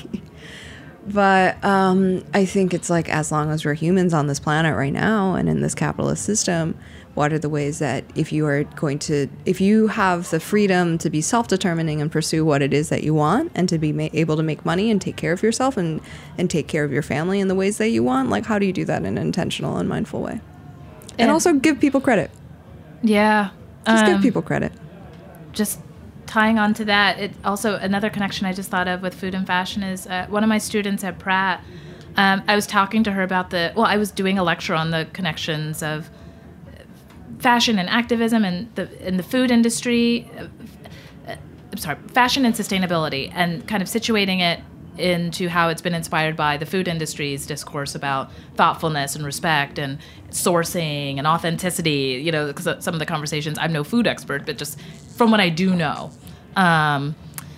But um, I think it's like, as long as we're humans on this planet right now and in this capitalist system, what are the ways that if you are going to, if you have the freedom to be self-determining and pursue what it is that you want and to be ma- able to make money and take care of yourself and, and take care of your family in the ways that you want, like how do you do that in an intentional and mindful way? And, and also give people credit. Yeah. Just um, give people credit. Just tying on to that, it also another connection I just thought of with food and fashion is uh, one of my students at Pratt. Um, I was talking to her about the well, I was doing a lecture on the connections of fashion and activism and the in the food industry. Uh, I'm sorry, fashion and sustainability, and kind of situating it into how it's been inspired by the food industry's discourse about thoughtfulness and respect and sourcing and authenticity. You know, because some of the conversations, I'm no food expert, but just from what I do know. Um,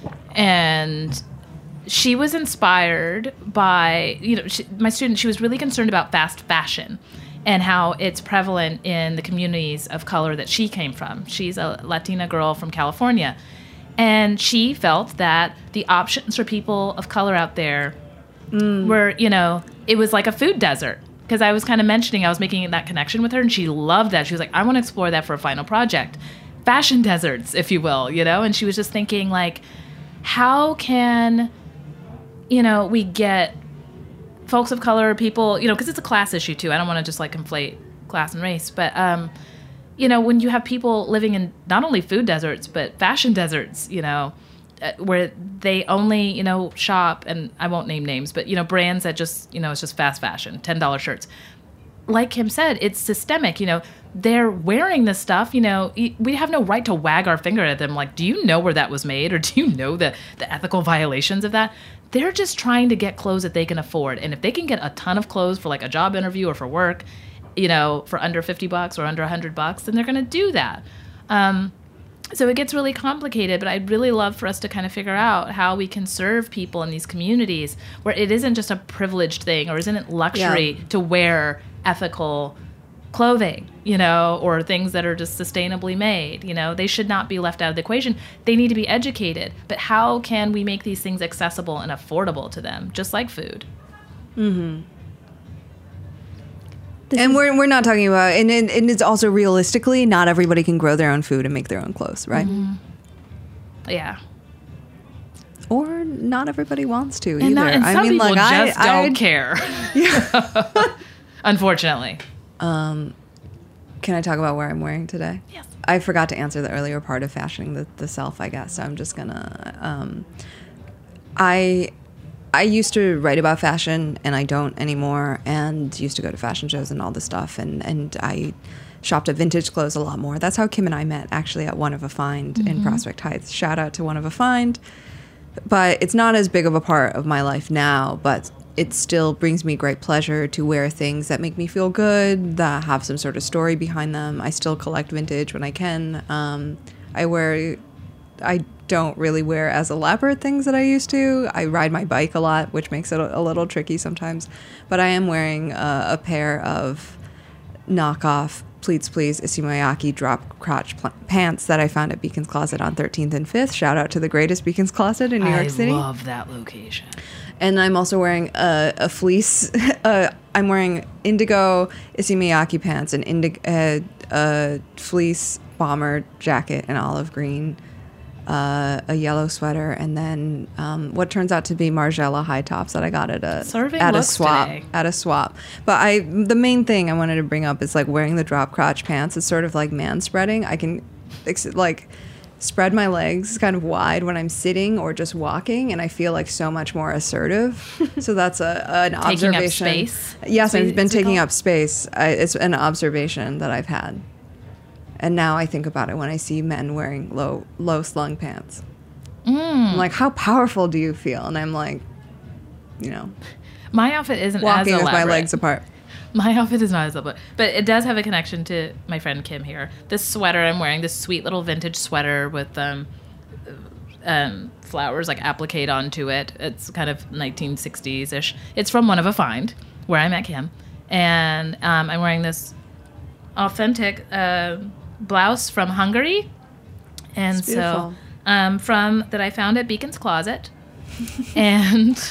and she was inspired by, you know, she, my student, she was really concerned about fast fashion and how it's prevalent in the communities of color that she came from. She's a Latina girl from California. And she felt that the options for people of color out there mm. were, you know, it was like a food desert. Because I was kind of mentioning, I was making that connection with her, and she loved that. She was like, I want to explore that for a final project. Fashion deserts, if you will, you know? And she was just thinking, like, how can, you know, we get folks of color, people, you know, because it's a class issue, too. I don't want to just, like, conflate class and race. But, um, you know, when you have people living in not only food deserts, but fashion deserts, you know, uh, where they only, you know, shop, and I won't name names, but, you know, brands that just, you know, it's just fast fashion, ten dollar shirts. Like Kim said, it's systemic, you know, they're wearing this stuff, you know, we have no right to wag our finger at them. Like, do you know where that was made? Or do you know the, the ethical violations of that? They're just trying to get clothes that they can afford. And if they can get a ton of clothes for like a job interview or for work, you know, for under fifty bucks or under one hundred bucks, then they're going to do that. Um, so it gets really complicated, but I'd really love for us to kind of figure out how we can serve people in these communities where it isn't just a privileged thing or isn't luxury yeah. to wear ethical clothing, you know, or things that are just sustainably made. You know, they should not be left out of the equation. They need to be educated. But how can we make these things accessible and affordable to them, just like food? Mm-hmm. This and we're we're not talking about, and, and and it's also realistically, not everybody can grow their own food and make their own clothes, right? Mm-hmm. Yeah. Or not everybody wants to and either. Not, and I some mean, people like just I don't I'd, care. Yeah. Unfortunately. Um, can I talk about where I'm wearing today? Yes. I forgot to answer the earlier part of fashioning the, the self, I guess. So I'm just gonna. Um, I. I used to write about fashion, and I don't anymore, and used to go to fashion shows and all this stuff, and, and I shopped at vintage clothes a lot more. That's how Kim and I met, actually, at One of a Find mm-hmm. in Prospect Heights. Shout out to One of a Find. But it's not as big of a part of my life now, but it still brings me great pleasure to wear things that make me feel good, that have some sort of story behind them. I still collect vintage when I can. Um, I wear, I don't really wear as elaborate things that I used to. I ride my bike a lot, which makes it a, a little tricky sometimes. But I am wearing a, a pair of knockoff Pleats Please Issey Miyake drop crotch pl- pants that I found at Beacon's Closet on thirteenth and fifth. Shout out to the greatest Beacon's Closet in New York City. I love that location. And I'm also wearing a, a fleece. Uh, I'm wearing indigo Issey Miyake pants and indigo, uh, a fleece bomber jacket in olive green, uh, a yellow sweater, and then um, what turns out to be Margiela high tops that I got at a Serving at a looks swap today. at a swap. But I the main thing I wanted to bring up is like wearing the drop crotch pants. It's sort of like man spreading. I can ex- like. spread my legs kind of wide when I'm sitting or just walking, and I feel like so much more assertive. So that's a an Taking up observation. space? Yes, Is I've it- been is it taking called? up space. I, it's an observation that I've had, and now I think about it when I see men wearing low low slung pants. Mm. I'm like, how powerful do you feel? And I'm like, you know, My outfit isn't walking as with elaborate. my legs apart. My outfit is not as elaborate, but it does have a connection to my friend Kim here. This sweater I'm wearing, this sweet little vintage sweater with um, um, flowers like appliqued onto it. It's kind of nineteen sixties-ish. It's from One of a Find, where I met Kim. And um, I'm wearing this authentic uh, blouse from Hungary. And It's so beautiful. um, from that I found at Beacon's Closet. and...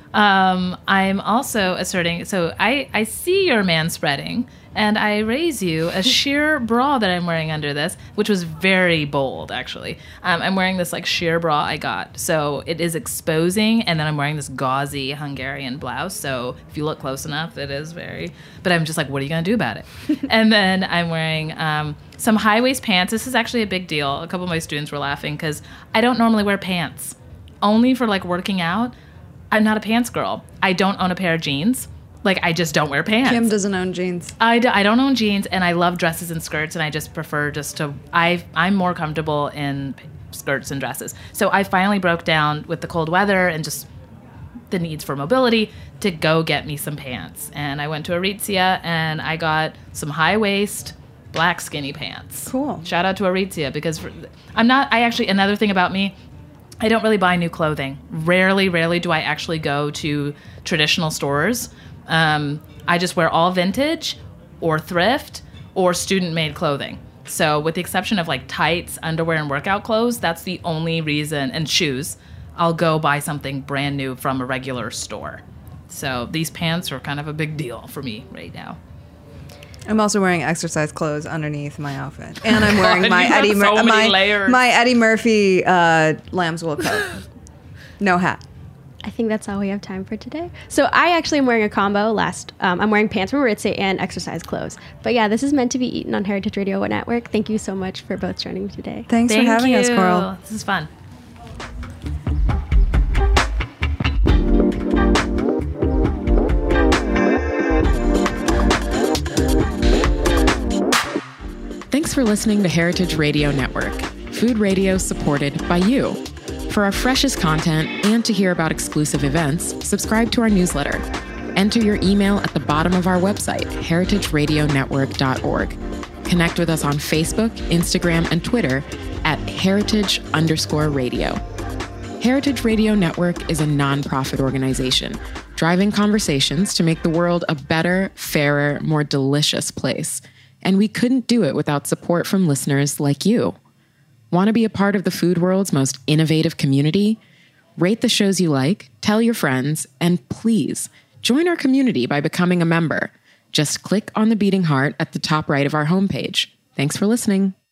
Um, I'm also asserting, so I, I see your man spreading, and I raise you a sheer bra that I'm wearing under this, which was very bold, actually. Um, I'm wearing this, like, sheer bra I got. So it is exposing, and then I'm wearing this gauzy Hungarian blouse. So if you look close enough, it is very... But I'm just like, what are you going to do about it? And then I'm wearing um, some high-waist pants. This is actually a big deal. A couple of my students were laughing because I don't normally wear pants. Only for, like, working out. I'm not a pants girl. I don't own a pair of jeans. Like, I just don't wear pants. Kim doesn't own jeans. I, d- I don't own jeans, and I love dresses and skirts, and I just prefer just to... I, I'm more comfortable in p- skirts and dresses. So I finally broke down with the cold weather and just the needs for mobility to go get me some pants. And I went to Aritzia, and I got some high-waist black skinny pants. Cool. Shout out to Aritzia, because for, I'm not... I actually... Another thing about me... I don't really buy new clothing. Rarely, rarely do I actually go to traditional stores. Um, I just wear all vintage or thrift or student-made clothing. So with the exception of like tights, underwear, and workout clothes, that's the only reason, and shoes, I'll go buy something brand new from a regular store. So these pants are kind of a big deal for me right now. I'm also wearing exercise clothes underneath my outfit, and I'm wearing God, my you have Eddie so Mur- many my, layers. my Eddie Murphy uh, lamb's wool coat, no hat. I think that's all we have time for today. So I actually am wearing a combo. Last, um, I'm wearing pants from Aritzia and exercise clothes. But yeah, this is meant to be eaten on Heritage Radio Network. Thank you so much for both joining me today. Thanks Thank for having you. us, Coral. This is fun. Thanks for listening to Heritage Radio Network, food radio supported by you. For our freshest content and to hear about exclusive events, subscribe to our newsletter. Enter your email at the bottom of our website, heritage radio network dot org. Connect with us on Facebook, Instagram, and Twitter at heritage underscore radio. Heritage Radio Network is a nonprofit organization driving conversations to make the world a better, fairer, more delicious place. And we couldn't do it without support from listeners like you. Want to be a part of the food world's most innovative community? Rate the shows you like, tell your friends, and please join our community by becoming a member. Just click on the beating heart at the top right of our homepage. Thanks for listening.